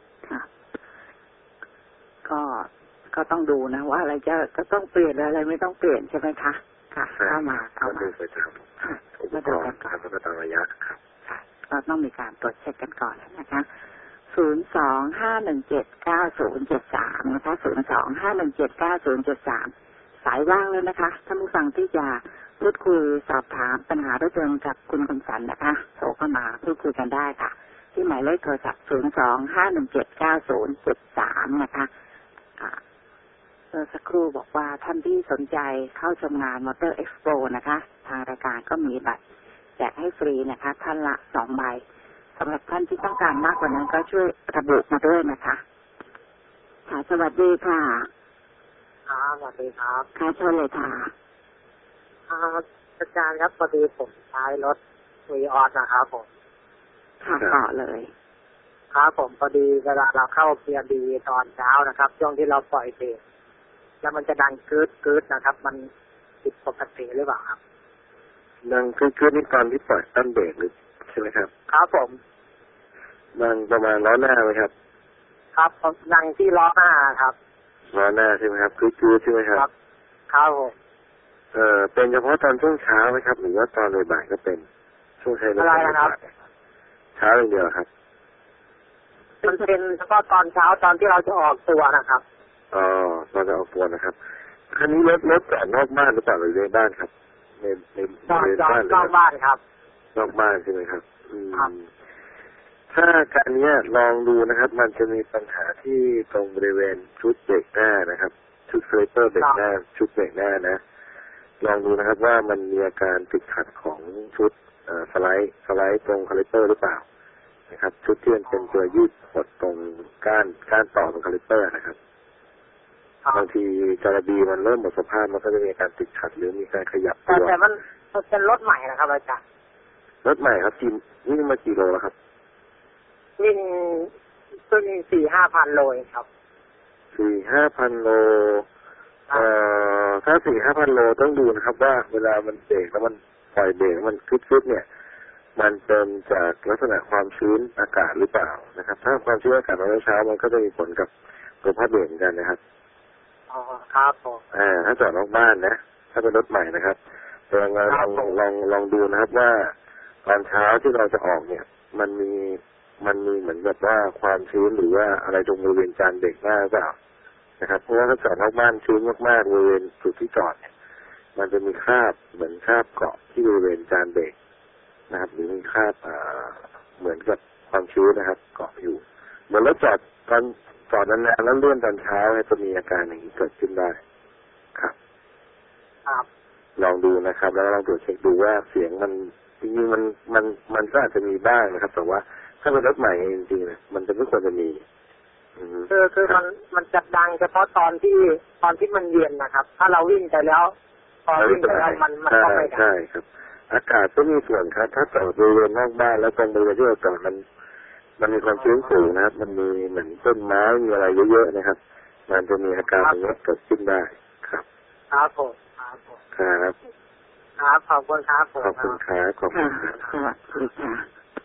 ก็ต้องดูนะว่าอะไรก็ต้องเปลี่ยนอะไรไม่ต้องเปลี่ยนใช่ไหมคะค่ะเข้ามาดูไปตามมาดูกันก่อนแล้วก็ตามระยะครับก็ต้องมีการตรวจเช็คกันก่อนนะคะ025179073นะคะ025179073สายว่างเลยนะคะท่านผู้ฟังที่จะพูดคุยสอบถามปัญหารถยนต์กับคุณคมสันนะคะโทรเข้ามาพูดคุยกันได้ค่ะที่หมายเลขโทรศัพท์025179073นะคะสักครู่บอกว่าท่านที่สนใจเข้าชมงานมอเตอร์เอ็กซ์โปนะคะทางรายการก็มีบัตรแจกให้ฟรีนะคะท่านละ2 ใบสำหรับท่านที่ต้องการมากกว่านั้นก็ช่วยระบุมาด้วยนะคะค่ะสวัสดีค่ะสวัสดีครับค่ะเชิญเลยค่ะอาจารย์ครับพอดีผมใช้รถวีออสนะครับผมค่ะต่อเลยครับผมพอดีเวลาเราเข้าเกียร์ดีตอนเช้านะครับช่วงที่เราปล่อยเบรกแล้วมันจะดังกึดนะครับมันผิดปกติหรือเปล่าครับดังกึดนี่ตอนที่ปล่อยตั้นเบรกหรือใช่ไหมครับครับผมดังประมาณล้อหน้าไหมครับครับดังที่ล้อหน้าครับล้อหน้าใช่ไหมครับกึดใช่ไหมครับครับผมเป็นเฉพาะตอนช่วงเช้าไหมครับหรือว่าตอนบ่ายก็เป็นช่วงใช้รถอะไรนะครับเช้าอย่างเดียวครับมันเป็นเฉพาะตอนเช้าตอนที่เราจะออกตัวนะครับตอนจะออกตัวนะครับคันนี้รถจอดนอกบ้านหรือเปล่าหรือในบ้านครับในบ้านนอกบ้านครับนอกบ้านใช่ไหมครับถ้าการนี้ลองดูนะครับมันจะมีปัญหาที่ตรงบริเวณชุดเบรกหน้านะครับชุดสไลเปอร์เบรกหน้าชุดเบรกหน้านะลองดูนะครับว่ามันมีอาการติดขัดของชุดสไลด์ตรงคาลิเปอร์หรือเปล่านะครับชุดที่เป็นตัวยืดกดตรงก้านต่อตรงคาลิเปอร์นะครับบางทีจาระบีมันเริ่มหมดสภาพมันก็จะมีการติดขัดหรือมีการขยับตัวแต่มันเป็นรถใหม่นะครับอาจารย์รถใหม่ครับวิ่งมากี่โลแล้วครับวิ่ง4-5 พันโลครับ 4-5 พันโลถ้า 4-5 พันโลต้องดูนะครับว่าเวลามันเบรกแล้วมันปล่อยเบรกมันกึดเนี่ยมันเป็นจากลักษณะความชื้นอากาศหรือเปล่านะครับถ้าความชื้นอากาศตอนเช้ามันก็จะมีผลกับตัวผ้าเบรกเหมือนกันนะครับครับผมถ้าจอดนอกบ้านนะถ้าเป็นรถใหม่นะครับลองดูนะครับว่าตอนเช้าที่เราจะออกเนี่ยมันมีเหมือนแบบว่าความชื้นหรือว่าอะไรตรงบริเวณจานเบรกหน้าหรือเปล่านะครับเพราะว่าถ้าจอดนอกบ้านชื้นมากๆบริเวณจุดที่จอดเนี่ยมันจะมีคราบเหมือนคราบเกาะที่บริเวณจานเบรกนะครับหรือมีคราบเหมือนกับความชื้นนะครับเกาะอยู่เหมือนรถจอดนานๆแล้วเลื่อนตอนเช้าจะมีอาการอย่างนี้เกิดขึ้นได้ครับลองดูนะครับแล้วลองตรวจเช็คดูว่าเสียงมันจริงๆมันก็อาจจะมีบ้างนะครับแต่ว่าถ้าเป็นรถใหม่จริงๆเนี่ยมันจะไม่ควรจะมีคือมันจะดังเฉพาะตอนที่มันเย็นนะครับถ้าเราวิ่งไปแล้วพอวิ่งไปแล้วมันก็ไม่ได้ใช่ครับอากาศก็มีส่วนครับถ้าจอดบริเวณนอกบ้านแล้วตรงบริเวณที่เราจอดมันมีความชื้นสูงนะครับมันมีเหมือนต้นไม้มีอะไรเยอะๆนะครับมันจะมีอาการอย่างนี้เกิดขึ้นได้ครับครับผมครับขอบคุณครับขอบคุณครับขอบคุณสวัสดีค่ะ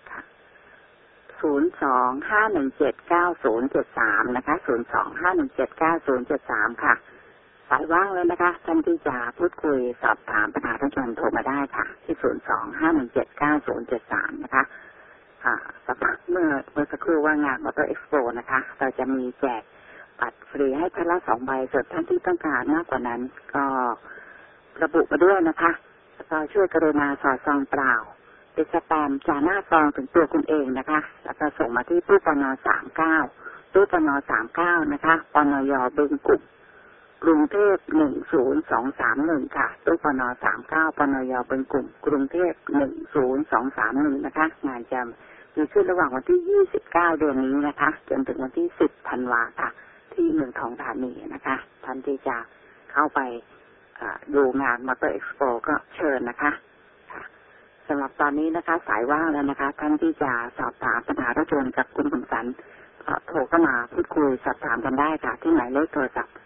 025179073นะคะ025179073ค่ะสายว่างเลยนะคะท่านที่จะพูดคุยสอบถามปัญหารถยนต์โทรมาได้ค่ะที่025179073นะคะเมื่อสักครู่ว่างานมอเตอร์เอ็กซ์โปนะคะเราจะมีแจกบัตรฟรีให้ท่านละ2 ใบส่วนท่านที่ต้องการมากกว่านั้นก็ระบุมาด้วยนะคะก็ช่วยกรุณาสอดซองเปล่าเป็นสแปมจากหน้าซองถึงตัวคุณเองนะคะแล้วก็ส่งมาที่ตู้ปน39ตู้ปน39นะคะปนยบึงกุ่มกรุงเทพ10231ค่ะตู้ปน39ปนยบึงกุ่มกรุงเทพ10231นะคะงานจะมีขึ้นระหว่างวันที่29เดือนนี้นะคะจนถึงวันที่10ธันวาคมค่ะที่เมืองทองธานีนะคะท่านที่จะเข้าไปดูงานมอเตอร์เอ็กซ์โปก็เชิญนะคะสำหรับตอนนี้นะคะสายว่างแล้วนะคะท่านที่จะสอบถามปัญหารถยนต์กับคุณคำสันโทรเข้ามาพูดคุยสอบถามกันได้ค่ะที่หมายเลขโทรศัพท์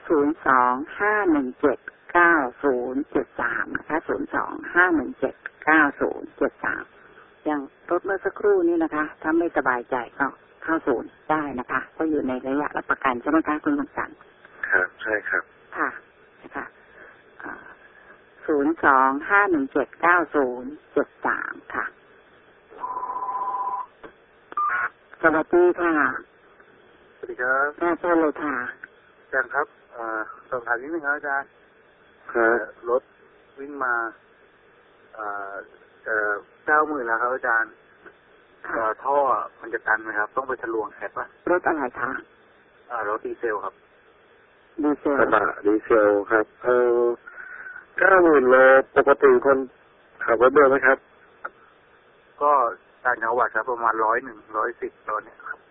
025179073นะคะ025179073อย่างรถเมื่อสักครู่นี้นะคะถ้าไม่สบายใจก็เข้าศูนย์ได้นะคะก็อยู่ในระยะรับประกันใช่ไหมคะคุณคำสันครับใช่ครับค่ะนะคะ025179073ค่ะสวัสดีค่ะสวัสดีครับเชิญเลยค่ะอาจารย์ครับสอบถามนิดนึงครับอาจารย์รถวิ่งมา90,000แล้วครับอาจารย์ท่อมันจะตันไหมครับต้องไปทะลวงแคปป่ะรถอะไรคะรถดีเซลครับดีเซลกระบะดีเซลครับ90,000โลปกติคนขับรถเดินไหมครับก็ต่างจังหวัดครับประมาณ100 110ตอนนี้ครับ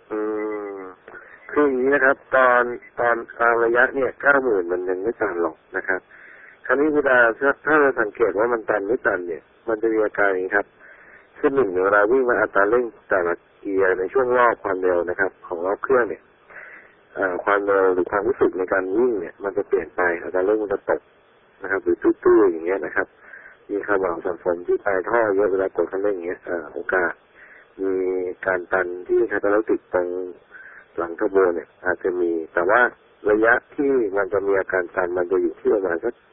คืออย่างนี้นะครับตอนระยะเนี่ย90,000มันยังไม่ตันหรอกนะครับคราวนี้เวลาถ้าเราสังเกตว่ามันตันไม่ตันเนี่ยมันจะมีอาการอย่างนี้ครับคือหนึ่งเวลาวิ่งมาอัตราเร่งแต่ละเกียร์ในช่วงรอบความเร็วนะครับของรอบเครื่องเนี่ยความเร็วหรือความรู้สึกในการวิ่งเนี่ยมันจะเปลี่ยนไปอัตราเร่งมันจะตกนะครับหรือตื้อๆอย่างเงี้ยนะครับมีขม่าสัมฝนที่ปลายท่อเยอะเวลากดคันเร่งอย่างเงี้ยโอกาสมีการตันที่คาตาลิติกตรงหลังเทอร์โบเนี่ยอาจจะมีแต่ว่าระยะที่มันจะมีอาการตันมันจะอยู่ที่ประมาณสัก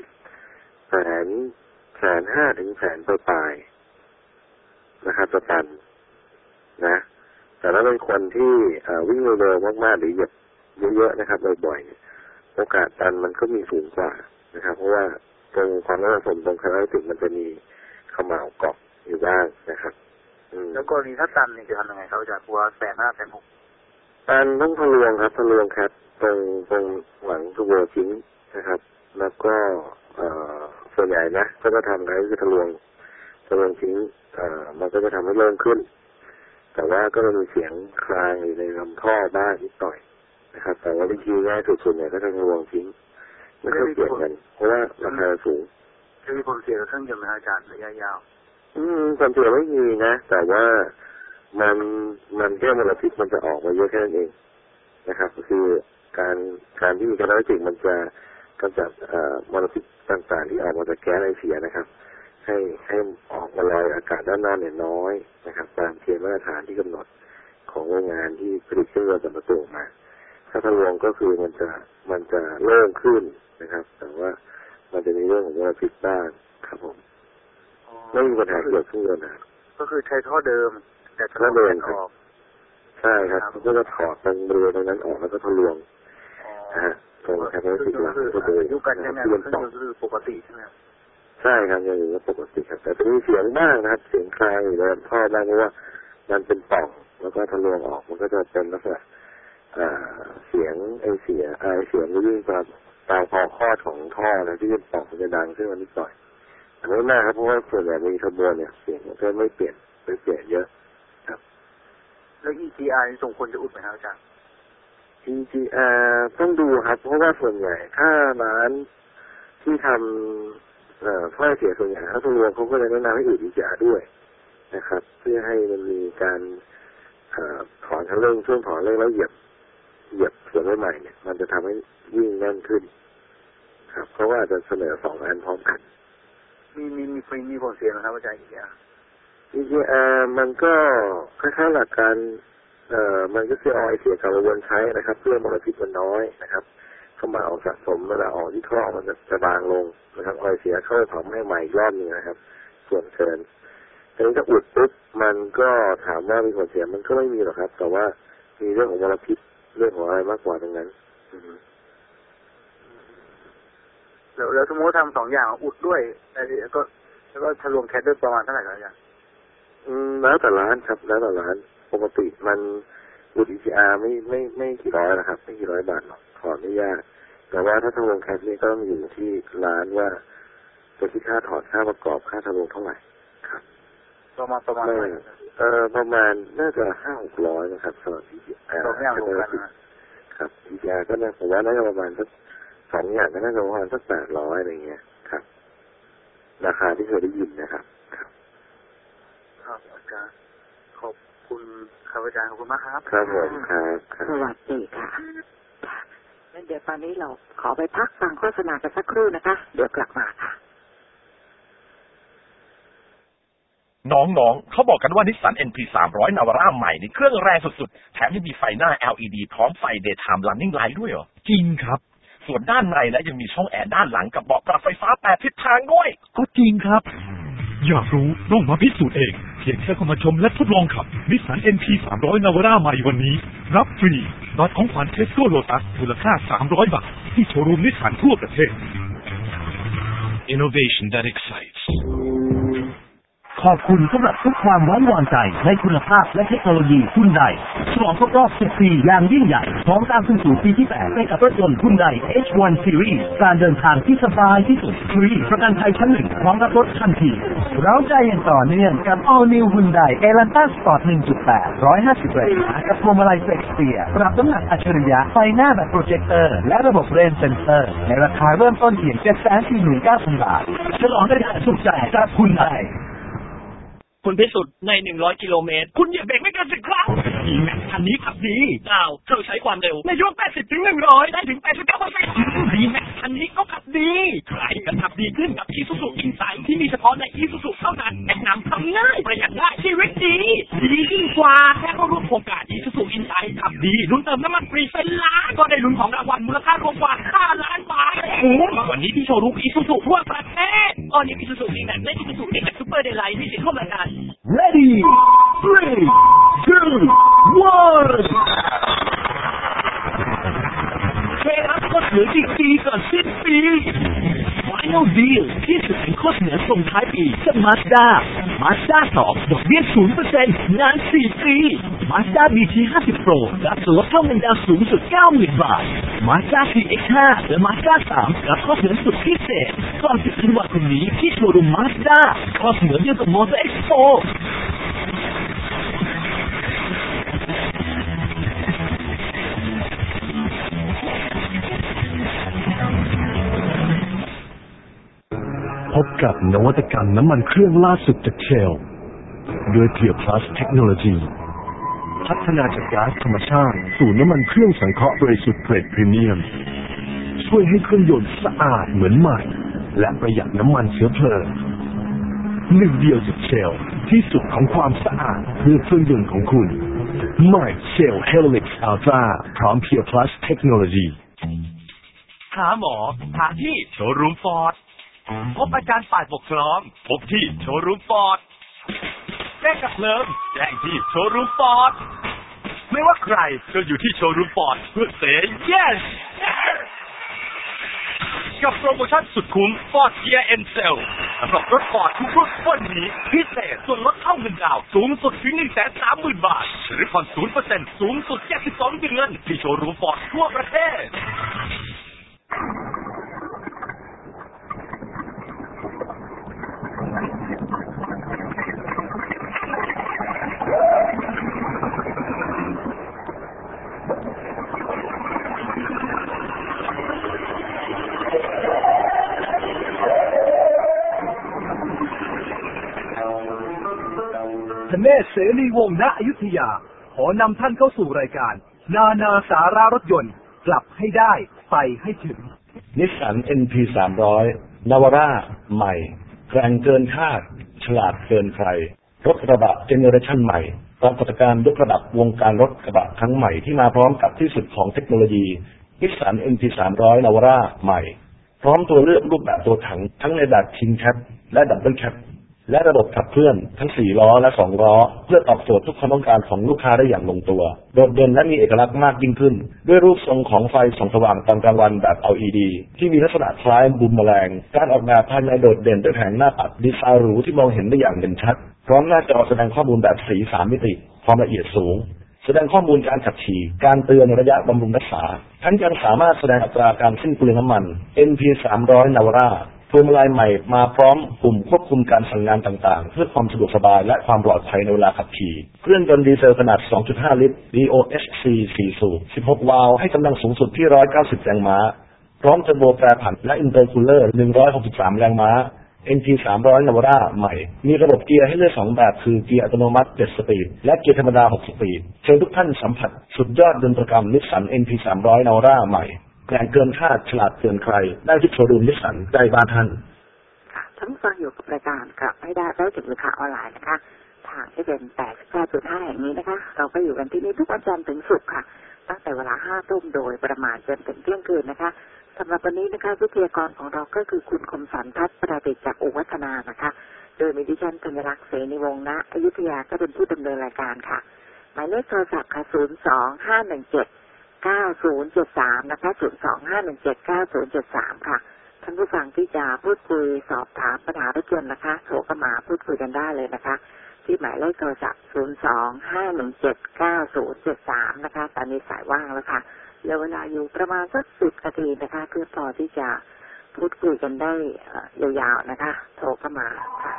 150,000 ถึง100,000ปลายนะครับจะตันนะแต่ถ้าเป็นคนที่วิ่งเร็วๆมากๆหรือเหยียบเยอะๆนะครับบ่อยๆโอกาสตันมันก็มีสูงกว่านะครับเพราะว่าตรงความแน่นผสมตรงคาตาลิติกมันจะมีขม่าเกาะอยู่บ้างนะครับแล้วกรณีถ้าตันนี่จะทำยังไงครับอาจารย์กลัว150,000 ตันต้องทะลวงครับตรงหลังตัวชิ้นนะครับแล้วก็ส่วนใหญ่นะก็จะทำอะไรคือทะลวงชิ้นมันก็จะทำให้โล่งขึ้นแต่ว่าก็จะมีเสียงคลางอยู่ในลำท่อบ้างนิดหน่อยนะครับแต่ว่าวิธีง่ายสุดๆเนี่ยก็ทะลวงชิ้นไม่ต้องเปลี่ยนกันเพราะว่าราคาสูงจะมีผลเสียกับเครื่องยนต์ไหมอาจารย์ระยะยาวผลเสียไม่มีนะแต่ว่ามันแค่มลพิษมันจะออกมาเยอะแค่นั้นเองนะครับคือการที่มีคาตาลิติกมันจะกำจัดมลพิษต่างๆที่ออกมาจากแก๊สไอเสียนะครับให้ออกมาลอยอากาศด้านหน้าเนี่ยน้อยนะครับตามเกณฑ์มาตรฐานที่กำหนดของโรงงานที่ผลิตเครื่องยนต์แต่ละตัวมาถ้าทะลวงก็คือมันจะโล่งขึ้นนะครับแต่ว่ามันจะมีเรื่องของมลพิษบ้างครับผมไม่มีปัญหาเกี่ยวกับเครื่องยนต์นะก็คือใช้ท่อเดิมแต่ท่อเดิมออกใช่ครับเขาก็จะถอดตรงบริเวณตรงนั้นออกแล้วก็ทะลวงตรงคาตาลิติกหลังก็เลยยุคการใช้งานเครื่องยนต์คือปกติใช่ไหมใช่ครับยังอยู่ปกติครับแต่จะมีเสียงบ้างนะครับเสียงคลางอยู่ในท่อบ้างเพราะว่ามันเป็นป่องแล้วก็ทะลวงออกมันก็จะเป็นลักษณะเสียงเสียงวิ่งตามคอคอดของท่อนะที่เป็นป่องมันจะดังขึ้นมานิดหน่อยแต่ไม่มากครับเพราะว่าส่วนใหญ่มีขบวนเนี่ยเสียงมันก็ไม่เปลี่ยนเยอะครับแล้ว EGR ส่งคนจะอุดไหมครับอาจารย์ EGR ต้องดูครับเพราะว่าส่วนใหญ่ถ้าร้านที่ทำท่อเสียส่วนใหญ่ถ้าทะลวงเขาก็จะแนะนำให้อุด EGR ด้วยนะครับเพื่อให้มันมีการถอนคันเร่งช่วงถอนเร่งแล้วเหยียบเสียงใหม่เนี่ยมันจะทำให้ยิ่งแน่นขึ้นครับเพราะว่าจะเสนอ2 อันพร้อมกันมีผลเสียนะครับอาจารย์ EGR มันก็คล้ายๆหลักการมันก็คือเอาไอเสียกับวนใช้นะครับเพื่อมลพิษมันน้อยนะครับเข้ามาออกสะสมเวลาออกที่ท่อมันจะบางลงนะครับไอเสียเข้าไปเผาให้ใหม่รอบนึงนะครับส่วนเกินทีนี้ถ้าอุดปุ๊บมันก็ถามว่ามีผลเสียมันก็ไม่มีหรอกครับแต่ว่ามีเรื่องของมลพิษเรื่องของอะไรมากกว่าตรงนั้นแล้วสมมติทำ2 อย่างอุดด้วยแล้วก็ทะลวงแคทด้วยประมาณเท่าไหร่ครับอาจารย์แล้วแต่ร้านครับแล้วแต่ร้านปกติมันอุด ECR ไม่กี่ร้อยนะครับไม่กี่ร้อยบาทหรอกถอดไม่ยากแต่ว่าถ้าทะลวงแคทนี่ก็ต้องอยู่ที่ร้านว่าจะคิดค่าถอดค่าประกอบค่าทะลวงเท่าไหร่ครับประมาณประมาณน่าจะ500-600นะครับสำหรับ ECR ครับ ECR ก็น่าผมว่าน่าจะประมาณสัก2 อย่างก็น่าจะประมาณสัก800อะไรเงี้ยครับราคาที่เคยได้ยินนะครับครับอาจารย์ขอบคุณครับอาจารย์ขอบคุณมากครับครับผมครับสวัสดีค่ะงั้นเดี๋ยวตอนนี้เราขอไปพักฟังโฆษณากันสักครู่นะคะเดี๋ยวกลับมาค่ะน้องๆเขาบอกกันว่านิสสัน NP 300 Navara ใหม่นี่เครื่องแรงสุดๆแถมยังมีไฟหน้า LED พร้อมไฟ Daytime Running Light ด้วยเหรอจริงครับส่วนด้านในนะยังมีช่องแอร์ด้านหลังกับเบาะปรับไฟฟ้า8 ทิศทางด้วยก็จริงครับอยากรู้ต้องมาพิสูจน์เองเพียงแค่เข้ามาชมและทดลองขับนิสสัน NP 300 Navara ใหม่วันนี้รับฟรีรถของขวัญเทสโก้โลตัสมูลค่า300 บาทที่โชว์รูมนิสสันทั่วประเทศ Innovation that excitesขอบคุณสำหรับทุกความไว้วางใจในคุณภาพและเทคโนโลยีคุณใดฉลองครบรอบ10 ปีอย่างยิ่งใหญ่พร้อมตามขึ้นสู่ปีที่8ไปกับรถยนต์คุณใด H1 Series การเดินทางที่สบายที่สุดฟรีประกันภัยชั้น 1พร้อมรับรถทันทีเราใจอย่างต่อเนื่องกับ All New Hyundai Elantra Sport 1.8 150 แรงม้ากับพวงมาลัยเฟกเซียปรับน้ำหนักอัจฉริยะไฟหน้าแบบโปรเจคเตอร์และระบบเรนเซนเซอร์ในราคาเริ่มต้นเพียง 749,000 บาทฉลองได้อย่างสุขใจกับคุณใดคุณพิสุทธิ์ใน100 กิโลเมตรคุณอย่าเบรกไม่เกิน10 ครั้งดีแม็กคันนี้ขับดีอ้าวเท่าใช้ความเร็วในช่วง80 ถึง 100ได้ถึง 89% ดีแม็กคันนี้ก็ขับดีใครก็ขับดีขึ้นกับ Isuzu Insight ที่มีเฉพาะใน Isuzu เท่านั้นแนะนำทำง่ายประหยัดได้ชีวิตดียิ่งกว่าแค่เข้าร่วมโครงการ Isuzu Insight ขับดีลุ้นเติมน้ำมันฟรีเป็นล้านก็ได้ลุ้นของรางวัลมูลค่ารวมกว่า5 ล้านบาทวันนี้ที่โชว์รูม Isuzu ทั่วประเทศตอนนี้ Isuzu Insight และ Isuzu Insight Super Daylight มีสิทธิ์ร่วมรายการ Ready 3 2 1เทรับข้อเสนอดีๆก่อนสิ้นปี Final Deal ที่สุดเป็นข้อเสนอส่งท้ายปีจาก Mazda 2 ดอกเบี้ย 0% นาน 4 ปี Mazda BT 50 Pro รับส่วนลดเท่าเงินดาวสูงสุด 90,000 บาท Mazda CX-5 และ Mazda 3 รับข้อเสนอสุดพิเศษก่อน10 ธันวาคมนี้ที่โชว์รูม Mazda ข้อเสนอเดียวกับ Motor Expoพบกับนวัตกรรมน้ำมันเครื่องล่าสุดจากเชลโดย Pure Plus Technology พัฒนาจากก๊าซธรรมชาติสู่น้ำมันเครื่องสังเคราะห์บริสุทธิ์เกรดพรีเมียมช่วยให้เครื่องยนต์สะอาดเหมือนใหม่และประหยัดน้ำมันเชื้อเพลิงหนึ่งเดียวจากเชลที่สุดของความสะอาดเพื่อเครื่องยนต์ของคุณใหม่เชล Helix Ultra พร้อม Pure Plus Technology หาหมอหาที่โชว์รูมฟอร์ดพบอาจารย์ฝ่ายปกครองพบที่โชว์รูมฟอร์ดแจ้งกับเพลิงแจ้งที่โชว์รูมฟอร์ดไม่ว่าใครก็อยู่ที่โชว์รูมฟอร์ดเพื่อเซย์ yes กับโปรโมชั่นสุดคุ้ม Ford Gear and Sell สำหรับรถฟอร์ดทุกรุ่นวันนี้พิเศษส่วนลดเท่าเงินดาวสูงสุดถึง 130,000 บาทหรือผ่อน 0% สูงสุด72 เดือนที่โชว์รูมฟอร์ดทั่วประเทศธเนศ เสรีวงศ์ ณ อยุธยาขอนำท่านเข้าสู่รายการนานาสารารถยนต์กลับให้ได้ไปให้ถึงนิสสัน NP 300 Navara ใหม่แรงเกินคาดฉลาดเกินใครรถกระบะเจเนอเรชั่นใหม่ปรากฏการณ์ยกระดับวงการรถกระบะครั้งใหม่ที่มาพร้อมกับที่สุดของเทคโนโลยีนิสสัน NP 300 Navara ใหม่พร้อมตัวเลือกรูปแบบตัวถังทั้งในแบบ King Cab และ Double Cab และระบบขับเคลื่อนทั้ง4ล้อและ2ล้อเพื่อตอบโจทย์ทุกความต้องการของลูกค้าได้อย่างลงตัวโดดเด่นและมีเอกลักษณ์มากยิ่งขึ้นด้วยรูปทรงของไฟส่องสว่างตอนกลางวันแบบ LED ที่มีลักษณะคล้ายบูมแมลงการออกแบบภายในโดดเด่นด้วยแผงหน้าปัดดีไซน์หรูที่มองเห็นได้อย่างเด่นชัดพร้อมหน้าจอแสดงข้อมูลแบบสี3มิติความละเอียดสูงแสดงข้อมูลการขับขี่การเตือนระยะบำรุงรักษาทั้งยังสามารถแสดงอัตราการสิ้นเปลืองน้ำมัน NP 300 Navara พวงมาลัยใหม่มาพร้อมปุ่มควบคุมการสั่งงานต่างๆเพื่อความสะดวกสบายและความปลอดภัยในเวลาขับขี่เครื่องยนต์ดีเซลขนาด 2.5 ลิตร DOHC 4 สูบ 16 วาล์วให้กำลังสูงสุดที่ 190 แรงม้าพร้อมเทอร์โบแปรผันและอินเตอร์คูลเลอร์ 163 แรงม้า NP 300 Navara ใหม่มีระบบเกียร์ให้เลือก2แบบคือเกียร์อัตโนมัติ7สปีดและเกียร์ธรรมดา6สปีดเชิญทุกท่านสัมผัสสุดยอดดนตรกรรมนิสสัน NP 300 Navara ใหม่แรงเกินคาดฉลาดเกินใครได้ที่โชว์รูมนิสสันใกล้บ้านท่านท่านฟังอยู่กับรายการกลับให้ได้ถึงลูกค้าออนไลน์นะคะทางที่เป็น 89.5 แห่งนี้นะคะเราก็อยู่กันที่นี่ทุกวันจันทร์ถึงศุกร์ค่ะตั้งแต่เวลา 5 ทุ่มโดยประมาณจนถึงเที่ยงคืนนะคะสำหรับวันนี้นะคะวิทยากรของเราก็คือคุณคมสันทัศน์ประดิษฐ์จากอุวัฒนานะคะโดยมีดิฉันธัญลักษณ์เสนีวงศ์ณอยุธยาก็เป็นผู้ดำเนินรายการค่ะหมายเลขโทรศัพท์ค่ะ 025179073 นะคะ 025179073 ค่ะท่านผู้ฟังที่จะพูดคุยสอบถามปัญหารถยนต์นะคะโทรเข้ามาพูดคุยกันได้เลยนะคะที่หมายเลขโทรศัพท์ 025179073 นะคะตอนนี้สายว่างแล้วค่ะเหลือเวลาอยู่ประมาณสัก10 นาทีนะคะเพื่อพอที่จะพูดคุยกันได้ยาวๆนะคะโทรเข้ามาค่ะ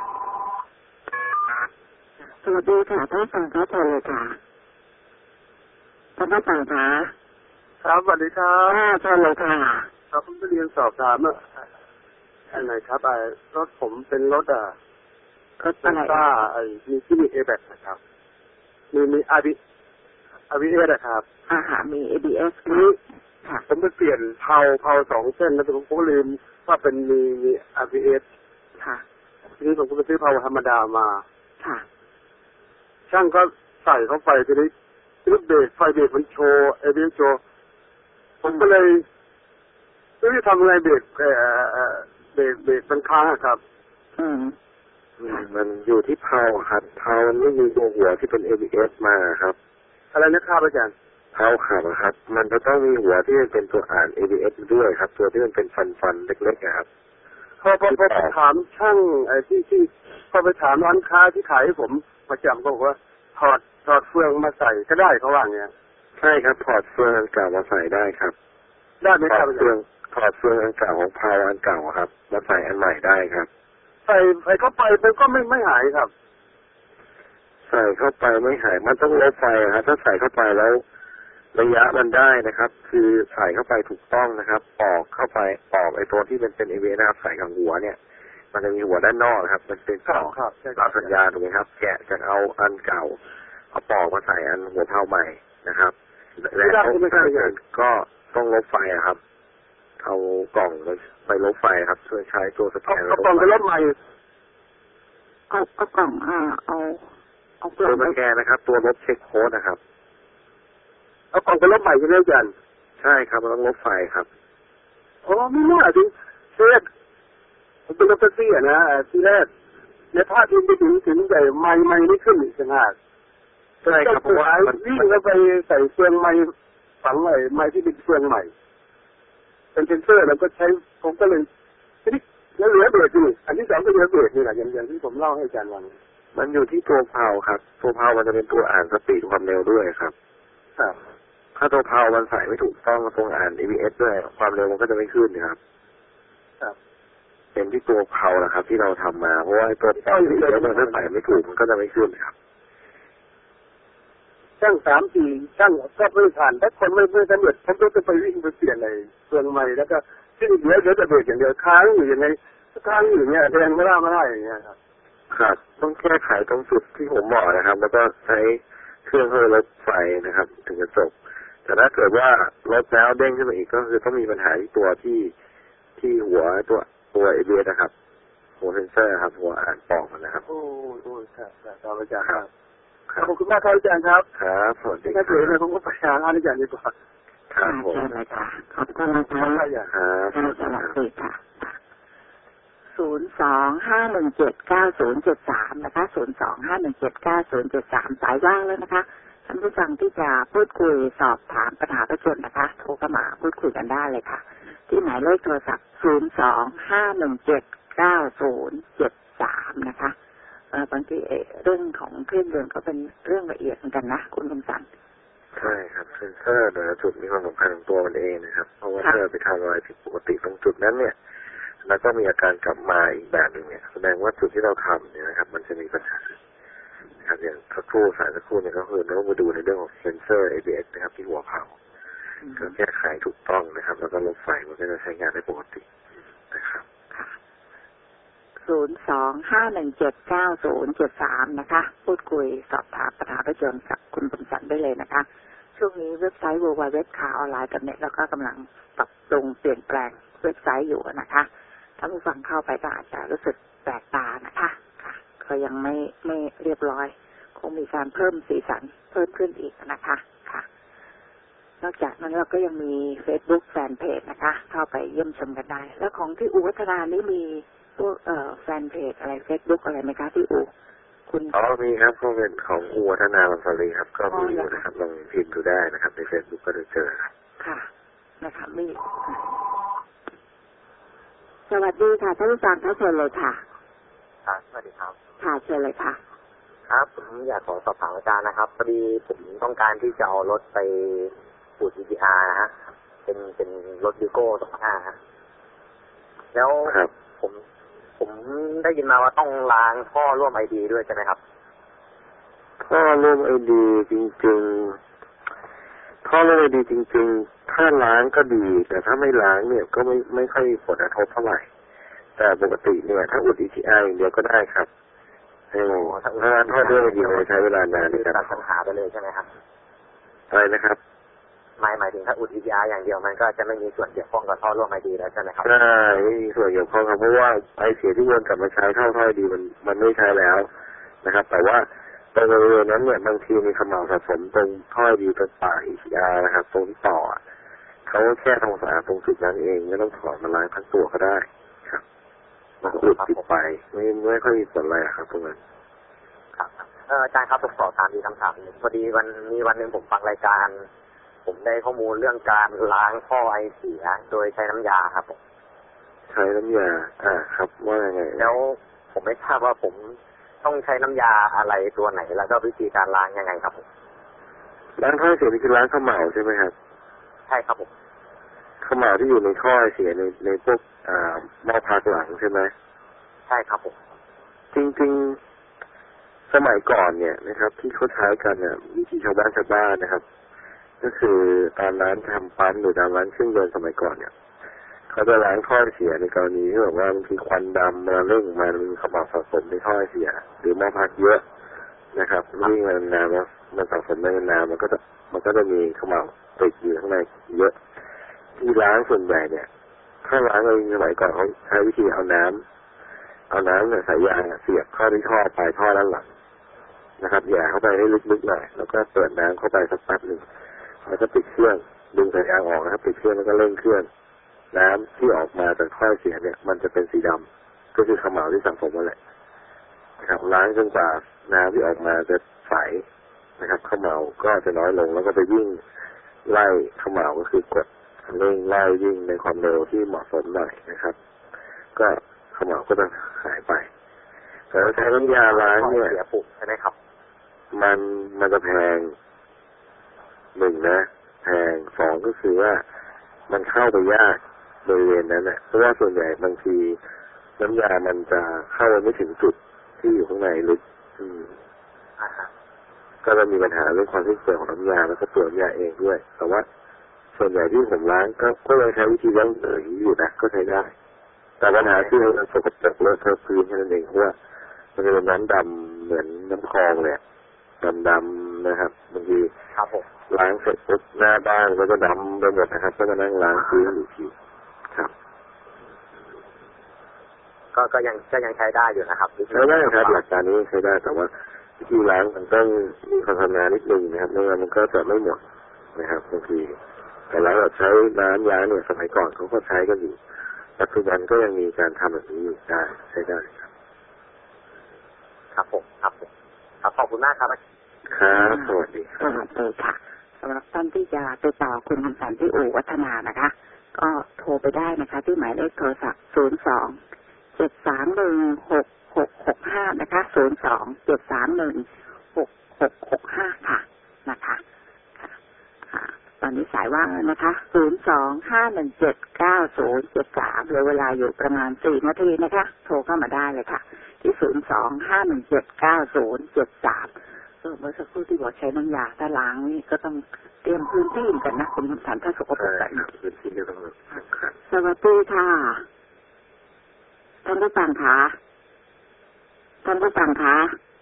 สวัสดีค่ะท่านฟังครับโทรเลยค่ะท่านผู้ฟังคะครับสวัสดีครับโทรเลยค่ะครับผมจะเรียนสอบถามอะไรครับรถผมเป็นรถรถอะไรมีที่มี ABS นะครับมี ABS นะครับมี ABS ค่ะผมไปเปลี่ยนเพลา2 เส้นแล้วผมก็ลืมว่าเป็นมี ABS ค่ะทีนี้ผมก็ไปซื้อเพลาธรรมดามาค่ะช่างก็ใส่เข้าไปทีนี้เบรกไฟเบรกมันโชว์ ABS โชว์ผมก็เลยไม่รู้จะทำไงเบรกมันค้างครับมันอยู่ที่เพลาครับเพลามันไม่มีตัวหัวที่เป็น ABS มาครับอะไรนะครับอาจารย์เพลาขับครับมันจะต้องมีหัวที่เป็นตัวอ่าน ABS ด้วยครับตัวที่มันเป็นฟันเล็กๆครับพอไปถามช่างที่พอไปถามร้านค้าที่ขายให้ผมประจำก็บอกว่าถอดเฟืองมาใส่ก็ได้เขาว่าอย่างเงี้ยใช่ครับถอดเฟืองอันเก่ามาใส่ได้ครับได้ไหมครับถอดเฟืองอันเก่าของเพลาอันเก่าครับมาใส่อันใหม่ได้ครับใส่เข้าไปมันก็ไม่หายครับใส่เข้าไปไม่หายมันต้องลดไฟครับถ้าใส่เข้าไปแล้วระยะมันได้นะครับคือใส่เข้าไปถูกต้องนะครับปอกเข้าไปปอกไอ้ตัวที่มันเป็น ABS นะครับใส่กับหัวเนี่ยมันจะมีหัวด้านนอกครับมันเป็นต่อสัญญาณถูกไหมครับแกะจากเอาอันเก่าเอาปอกมาใส่อันหัวเพลาใหม่นะครับแล้วก็ต้องลบไฟครับเอากล่องไปลบไฟครับช่วยใช้ตัวสแกนเอากล่องไปลบใหม่เอากล่องเอาตัวสแกนนะครับตัวลบเช็คโค้ดนะครับเอากล่องไปลบใหม่ใช่ไหมอาจารย์ใช่ครับต้องลบไฟครับไม่น่าดิเช็คผมเป็นรถแท็กซี่นะทีแรกในภาพที่ไปถึงใหญ่ไม้ไม่ขึ้นอีกต่างหากใช่ครับเพราะว่าวิ่งแล้วไปใส่เฟืองไม้ฝังไม้ที่เป็นเฟืองใหม่เป็นเซนเซอร์แล้วก็ใช้ผมก็เลยทีนี้แล้วเหลือเบรกนี่อันที่2ก็เหลือเบรกนี่แหละอย่างที่ผมเล่าให้อาจารย์ฟังมันอยู่ที่ตัวเพลาครับตัวเพลามันจะเป็นตัวอ่านสปีดความเร็วด้วยครับถ้าตัวเพลามันใส่ไม่ถูกต้องตัวอ่าน ABS ด้วยความเร็วมันก็จะไม่ขึ้นครับเป็นที่ตัวเพลาแหละครับที่เราทำมาเพราะว่าตัวเพลาแล้วมันถ้าใส่ไม่ถูกมันก็จะไม่ขึ้นครับช่าง3-4ช่างก็ไม่ผ่านถ้าคนไม่สำเร็จผมก็จะไปวิ่งไปเปลี่ยนอะไรเฟืองใหม่แล้วก็ที่เหลือจะเบรกอย่างเดียวค้างอยู่ยังไงค้างอยู่เนี่ยแรงไม่ได้อย่างเงี้ยครับต้องแก้ไขตรงจุดที่ผมบอกนะครับแล้วก็ใช้เครื่องเพื่อลดไฟนะครับถึงจะจบแต่ถ้าเกิดว่าลดแล้วเด้งขึ้นมาอีกก็คือต้องมีปัญหาที่ตัวที่หัวตัวABSนะครับหัวเซนเซอร์ครับหัวอ่านปอกมันนะครับโอ้ครับอาจารย์ครับขอบคุณมากครับอาจารย์ครับครับสวัสดีครับถ้าเกิดอะไรผมก็ไปหาอาจารย์ดีกว่าครับผมขอบคุณนะครับครับสวัสดีค่ะส 025179073นะคะ025179073สายว่างแล้วนะคะท่านผู้ฟังที่จะพูดคุยสอบถามปัญหาประชาชนนะคะโทรเข้ามาพูดคุยกันได้เลยค่ะที่หมายเลขโทรศัพท์025179073นะคะบางทีเรื่องของเครื่องยนต์ก็เป็นเรื่องละเอียดเหมือนกันนะคุณคมสันใช่ครับเซนเซอร์แต่ละจุดมีความสำคัญของตัวมันเองนะครับเพราะว่าถ้าไปทำอะไรผิดปกติตรงจุดนั้นเนี่ยแล้วก็มีอาการกลับมาอีกแบบหนึ่งเนี่ยแสดงว่าจุดที่เราทำเนี่ยนะครับมันจะมีปัญหาครับอย่างสักครู่เนี่ยก็คือเราต้องมาดูในเรื่องของเซนเซอร์ ABS นะครับที่หัวเผาก็แก้ไขถูกต้องนะครับแล้วก็ลดไฟมันก็จะใช้งานได้ปกตินะครับ 025179073นะคะพูดคุยสอบถามปัญหาประชาชนกับคุณคมสันได้เลยนะคะช่วงนี้เว็บไซต์ www.ข่าวออนไลน์.net แล้วก็กำลังปรับปรุงเปลี่ยนแปลงเว็บไซต์อยู่นะคะถ้าผู้ฟังเข้าไปก็อาจจะรู้สึกแปลกตานะคะค่ะก็ยังไม่เรียบร้อยคงมีการเพิ่มสีสันเพิ่มขึ้นอีกนะคะค่ะนอกจากนั้นเราก็ยังมี Facebook แฟนเพจนะคะเข้าไปเยี่ยมชมกันได้แล้วของที่อูวัฒนานี่มีพวกแฟนเพจอะไร Facebook อะไรไหมคะที่อูคุณมีครับก็เป็นของอูวัฒนาบางสลีครับก็มีอยู่นะครับลองพิมพ์ดูได้นะครับใน Facebook ก็จะเจอครับค่ะนะคะมีสวัสดีค่ะท่านผู้ฟังท่านเชิญเลยค่ะครับสวัสดีครับค่ะเชิญเลยค่ะครับผมอยากขอสอบถามอาจารย์นะครับพอดีผมต้องการที่จะเอารถไปปูด GTR นะฮะเป็นรถดิโก้25ฮะแล้วผมได้ยินมาว่าต้องล้างท่อร่วม ID ด้วยใช่ไหมครับท่อร่วม ID จริงๆท่อร่วม ID จริงๆถ้าล้างก็ดีแต่ถ้าไม่ล้างเนี่ยก็ไม่ค่อยผลกระทบเท่าไหร่แต่ปกติเนี่ยถ้าอุด ETR อย่างเดียวก็ได้ครับถ้าท่อร่วม ID ใช้เวลานานในการตัดปัญหาไปเลยใช่ไหมครับอะไรนะครับหมายถึงถ้าอุด ETR อย่างเดียวมันก็จะไม่มีส่วนเกี่ยวข้องกับท่อร่วม ID แล้วใช่ไหมครับใช่ไม่มีส่วนเกี่ยวข้องครับเพราะว่าไอเสียที่วนกลับมาใช้ท่อ ID มันไม่ใช้แล้วนะครับแต่ว่าตรงบริเวณนั้นเนี่ยบางทีมีขม่าวสะสมตรงท่อ ID ตรงปาก ETR นะครับตรงที่ต่อเขาแค่ทำความสะอาดตรงจุดนั้นเองไม่ต้องถอดมาล้างทั้งตัวก็ได้ครับมันอุดติดไปไม่ค่อยมีผลอะไรครับตรงนั้นครับอาจารย์ครับผมขอถามอีกคำถามนึงพอดีวันนึงผมฟังรายการผมได้ข้อมูลเรื่องการล้างท่อไอเสียโดยใช้น้ำยาครับผมใช้น้ำยาครับว่าไงแล้วผมไม่ทราบว่าผมต้องใช้น้ำยาอะไรตัวไหนแล้วก็วิธีการล้างยังไงครับผมล้างท่อเสียนี่คือล้างขม่าวใช่ไหมครับใช่ครับผมขม่าวที่อยู่ในท่อเสียในพวกหม้อพักหลังใช่ไหมใช่ครับผมจริงๆสมัยก่อนเนี่ยนะครับที่เขาใช้กันเนี่ยวิธีชาวบ้านนะครับก็คือตามร้านทำปั๊มหรือตามร้านเครื่องยนต์สมัยก่อนเนี่ยเขาจะล้างท่อเสียในกรณีที่แบบว่าบางทีควันดำมาเร่งมามีขม่าวสะสมในท่อเสียหรือหม้อพักเยอะนะครับวิ่งมานานแล้วมันสะสมนานมันก็จะมีขม่าวติดอยู่ข้างในเยอะที่ล้างส่วนใหญ่เนี่ยถ้าล้างในสมัยก่อนเขาใช้วิธีเอาน้ำเนี่ยสายยางเสียบเข้าที่ท่อปลายท่อด้านหลังนะครับแย่เข้าไปให้ลึกๆหน่อยแล้วก็เปิดน้ำเข้าไปสักแป๊บหนึ่งแล้วก็ปิดเครื่องดึงสายยางออกนะครับปิดเครื่องแล้วก็เร่งเครื่องน้ำที่ออกมาจากท่อเสียเนี่ยมันจะเป็นสีดำก็คือขม่าวที่สะสมนั่นแหละนะครับล้างจนกว่าน้ำที่ออกมาจะใสนะครับขม่าวก็จะน้อยลงแล้วก็ไปวิ่งไล่ขม่าวก็คือกดเร่งไล่วิ่งในความเร็วที่เหมาะสมหน่อยนะครับก็ขม่าวก็จะหายไปแต่ถ้าใช้น้ำยาล้างเนี่ยใช่ไหมครับมันจะแพงหนึ่งนะแพงสองก็คือว่ามันเข้าไปยากบริเวณนั้นเพราะว่าส่วนใหญ่บางทีน้ำยามันจะเข้าไปไม่ถึงจุดที่อยู่ข้างในลึกก็จะมีปัญหาเรื่องความสิ้นเปลืองของน้ำยาแล้วก็ตัวน้ำยาเองด้วยแต่ว่าส่วนใหญ่ที่ผมล้างก็ยังใช้วิธีล้างอยู่นะก็ใช้ได้แต่ปัญหาที่มันสกปรกเลอะเทอะพื้นแค่นั้นเองเพราะว่ามันจะเป็นน้ำดำเหมือนน้ำคลองเลยดำๆนะครับบางทีล้างเสร็จปุ๊บหน้าบ้านแล้วก็ดำไปหมดนะครับก็จะนั่งล้างพื้นอยู่ทีครับก็ยังใช้ได้อยู่นะครับใช้ได้ครับหลักการนี้ใช้ได้แต่ว่าวิธีล้างมันต้องมีความชำนาญนิดนึงนะครับไม่งั้นมันก็จะไม่หมดนะครับบางทีแต่แล้วเราใช้น้ำยาเนี่ยสมัยก่อนเขาก็ใช้กันอยู่ปัจจุบันก็ยังมีการทำแบบนี้อยู่ได้ใช้ได้ครับผมครับขอบคุณมากครับครับสวัสดีสวัสดีค่ะสำหรับท่านที่จะติดต่อคุณคำสันที่อู่วัฒนานะคะก็โทรไปได้นะคะที่หมายเลขโทรศัพท์02-731-6665นะคะ02-731-6665ค่ะนะคะตอนนี้สายว่างแล้วนะคะ02-517-9073เหลือเวลาอยู่ประมาณ4 นาทีนะคะโทรเข้ามาได้เลยค่ะที่02-517-9073เมื่อสักครู่ที่บอกใช้น้ำยาถ้าล้างนี่ก็ต้องเตรียมพื้นที่กันนะคุณคำสันถ้าสกปรกแบบนี้สวัสดีค่ะท่านผู้ฟังคะท่านผู้ฟังคะ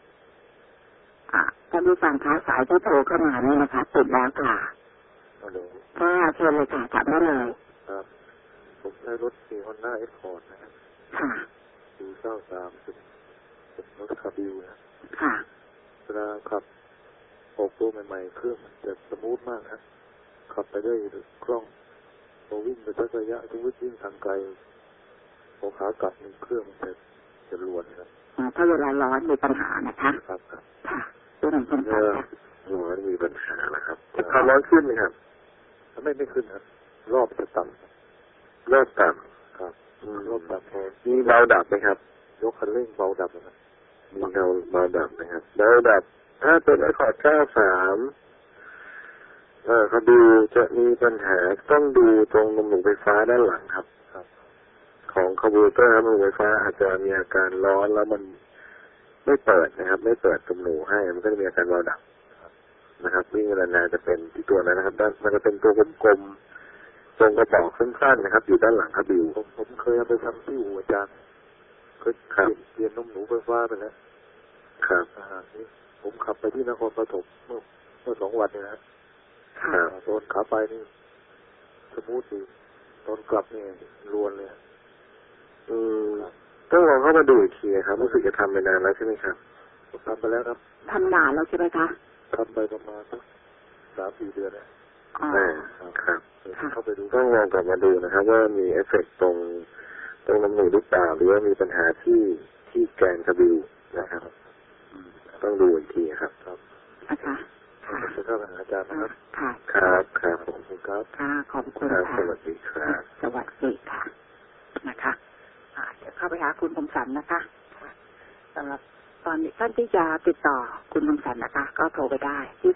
สายที่โทรเข้ามาเนี่ยนะคะติดแล้วค่ะค่ะเชิญเลยค่ะถามได้เลยครับผมใช้รถมี Honda Accord นะครับค่ะปี93เป็นรถคาบิวนะค่ะเวลาขับออกตัวใหม่ๆเครื่องมันจะสมูทมากครับขับไปได้คล่องพอวิ่งไปสักระยะทุกวิ่งทางไกลพอขากลับเครื่องมันจะรวนครับถ้าเวลาร้อนมีปัญหานะคะครับค่ะตัวหนึ่งคนร้อนมีปัญหานะครับความร้อนขึ้นไหมครับไม่ขึ้นครับรอบจะต่ำครับรอบต่ำมีเบาดับไหมครับยกคันเร่งเบาดับนะครับมีเบาดับนะครับเบาดับถ้าเป็นAccord 93เขาดูจะมีปัญหาต้องดูตรงลมหนุนไฟฟ้าด้านหลังครับของคาร์บูเรเตอร์ลมหนุนไฟฟ้าอาจจะมีอาการร้อนแล้วมันไม่เปิดนะครับไม่เปิดลมหนุนให้มันก็จะมีอาการเบาดับนะครับวิ่งเวลานานจะเป็นที่ตัวนั้นนะครับมันจะเป็นตัวกลมๆตรงกระบอกสั้นๆนะครับอยู่ด้านหลังคาร์บิวผมเคยเอาไปทำที่อู่อาจารย์เคยเปลี่ยนลมหนุนไฟฟ้าไปแล้วครับผมขับไปที่นครปฐมเมื่อ2 วันเนี่ยนะตอนขาไปนี่สมูทดีตอนกลับนี่รวนเลยต้องลองเข้ามาดูอีกทีครับรู้สึกจะทำไปนานแล้วใช่ไหมครับทำไปแล้วครับทำนานแล้วใช่ไหมคะทำไปประมาณสัก3-4 เดือนแล้วครับเข้าไปดูต้องลองกลับมาดูนะครับว่ามีเอฟเฟกต์ตรงลมหนุนหรือเปล่าหรือว่ามีปัญหาที่แกนคาร์บิวนะครับต้องดูอีกทีครับนะคะจะเข้าไปหาอาจารย์นะครับค่ะครับขอบคุณครับค่ะขอบคุณค่ะสวัสดีครับสวัสดีค่ะนะคะเดี๋ยวเข้าไปหาคุณคมสันนะคะสำหรับตอนนี้ท่านที่จะติดต่อคุณคมสันนะคะก็โทรไปได้ที่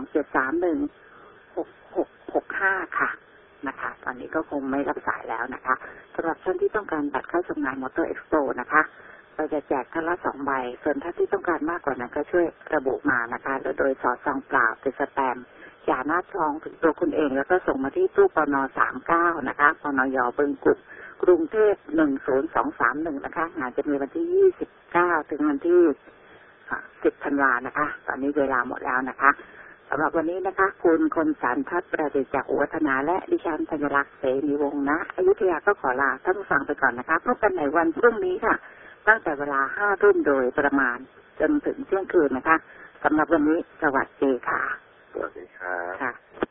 02-731-6665ค่ะนะคะตอนนี้ก็คงไม่รับสายแล้วนะคะสำหรับท่านที่ต้องการบัตรเข้าชมงานมอเตอร์เอ็กซ์โปนะคะเราจะแจกท่านละ2 ใบส่วนท่านที่ต้องการมากกว่านั้นก็ช่วยระบุมานะคะโดยสอดซองเปล่าเป็นสแตมป์อย่าหน้าซองถึงตัวคุณเองแล้วก็ส่งมาที่ตู้ปน39นะคะปนยบึงกุดกรุงเทพ10231นะคะงานจะมีวันที่29ถึงวันที่10 ธันวาคมนะคะตอนนี้เวลาหมดแล้วนะคะสำหรับวันนี้นะคะคุณคมสันทัศน์ประดิษฐ์จากอุวัฒนาและดิฉันธัญลักษณ์เสนีวงศ์นะอยุธยาก็ขอลาท่านผู้ฟังไปก่อนนะคะพบกันในวันพรุ่งนี้ค่ะตั้งแต่เวลา 5 ทุ่มโดยประมาณจนถึงเที่ยงคืนนะคะสำหรับวันนี้สวัสดีค่ะสวัสดีครับค่ะ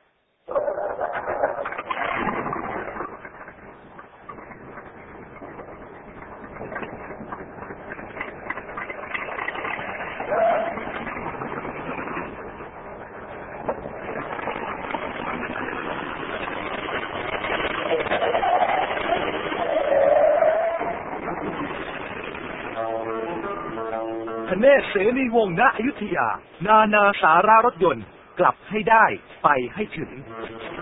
ธเนศ เสนีวงศ์ ณ อยุธยา นานาสาระรถยนต์กลับให้ได้ไปให้ถึง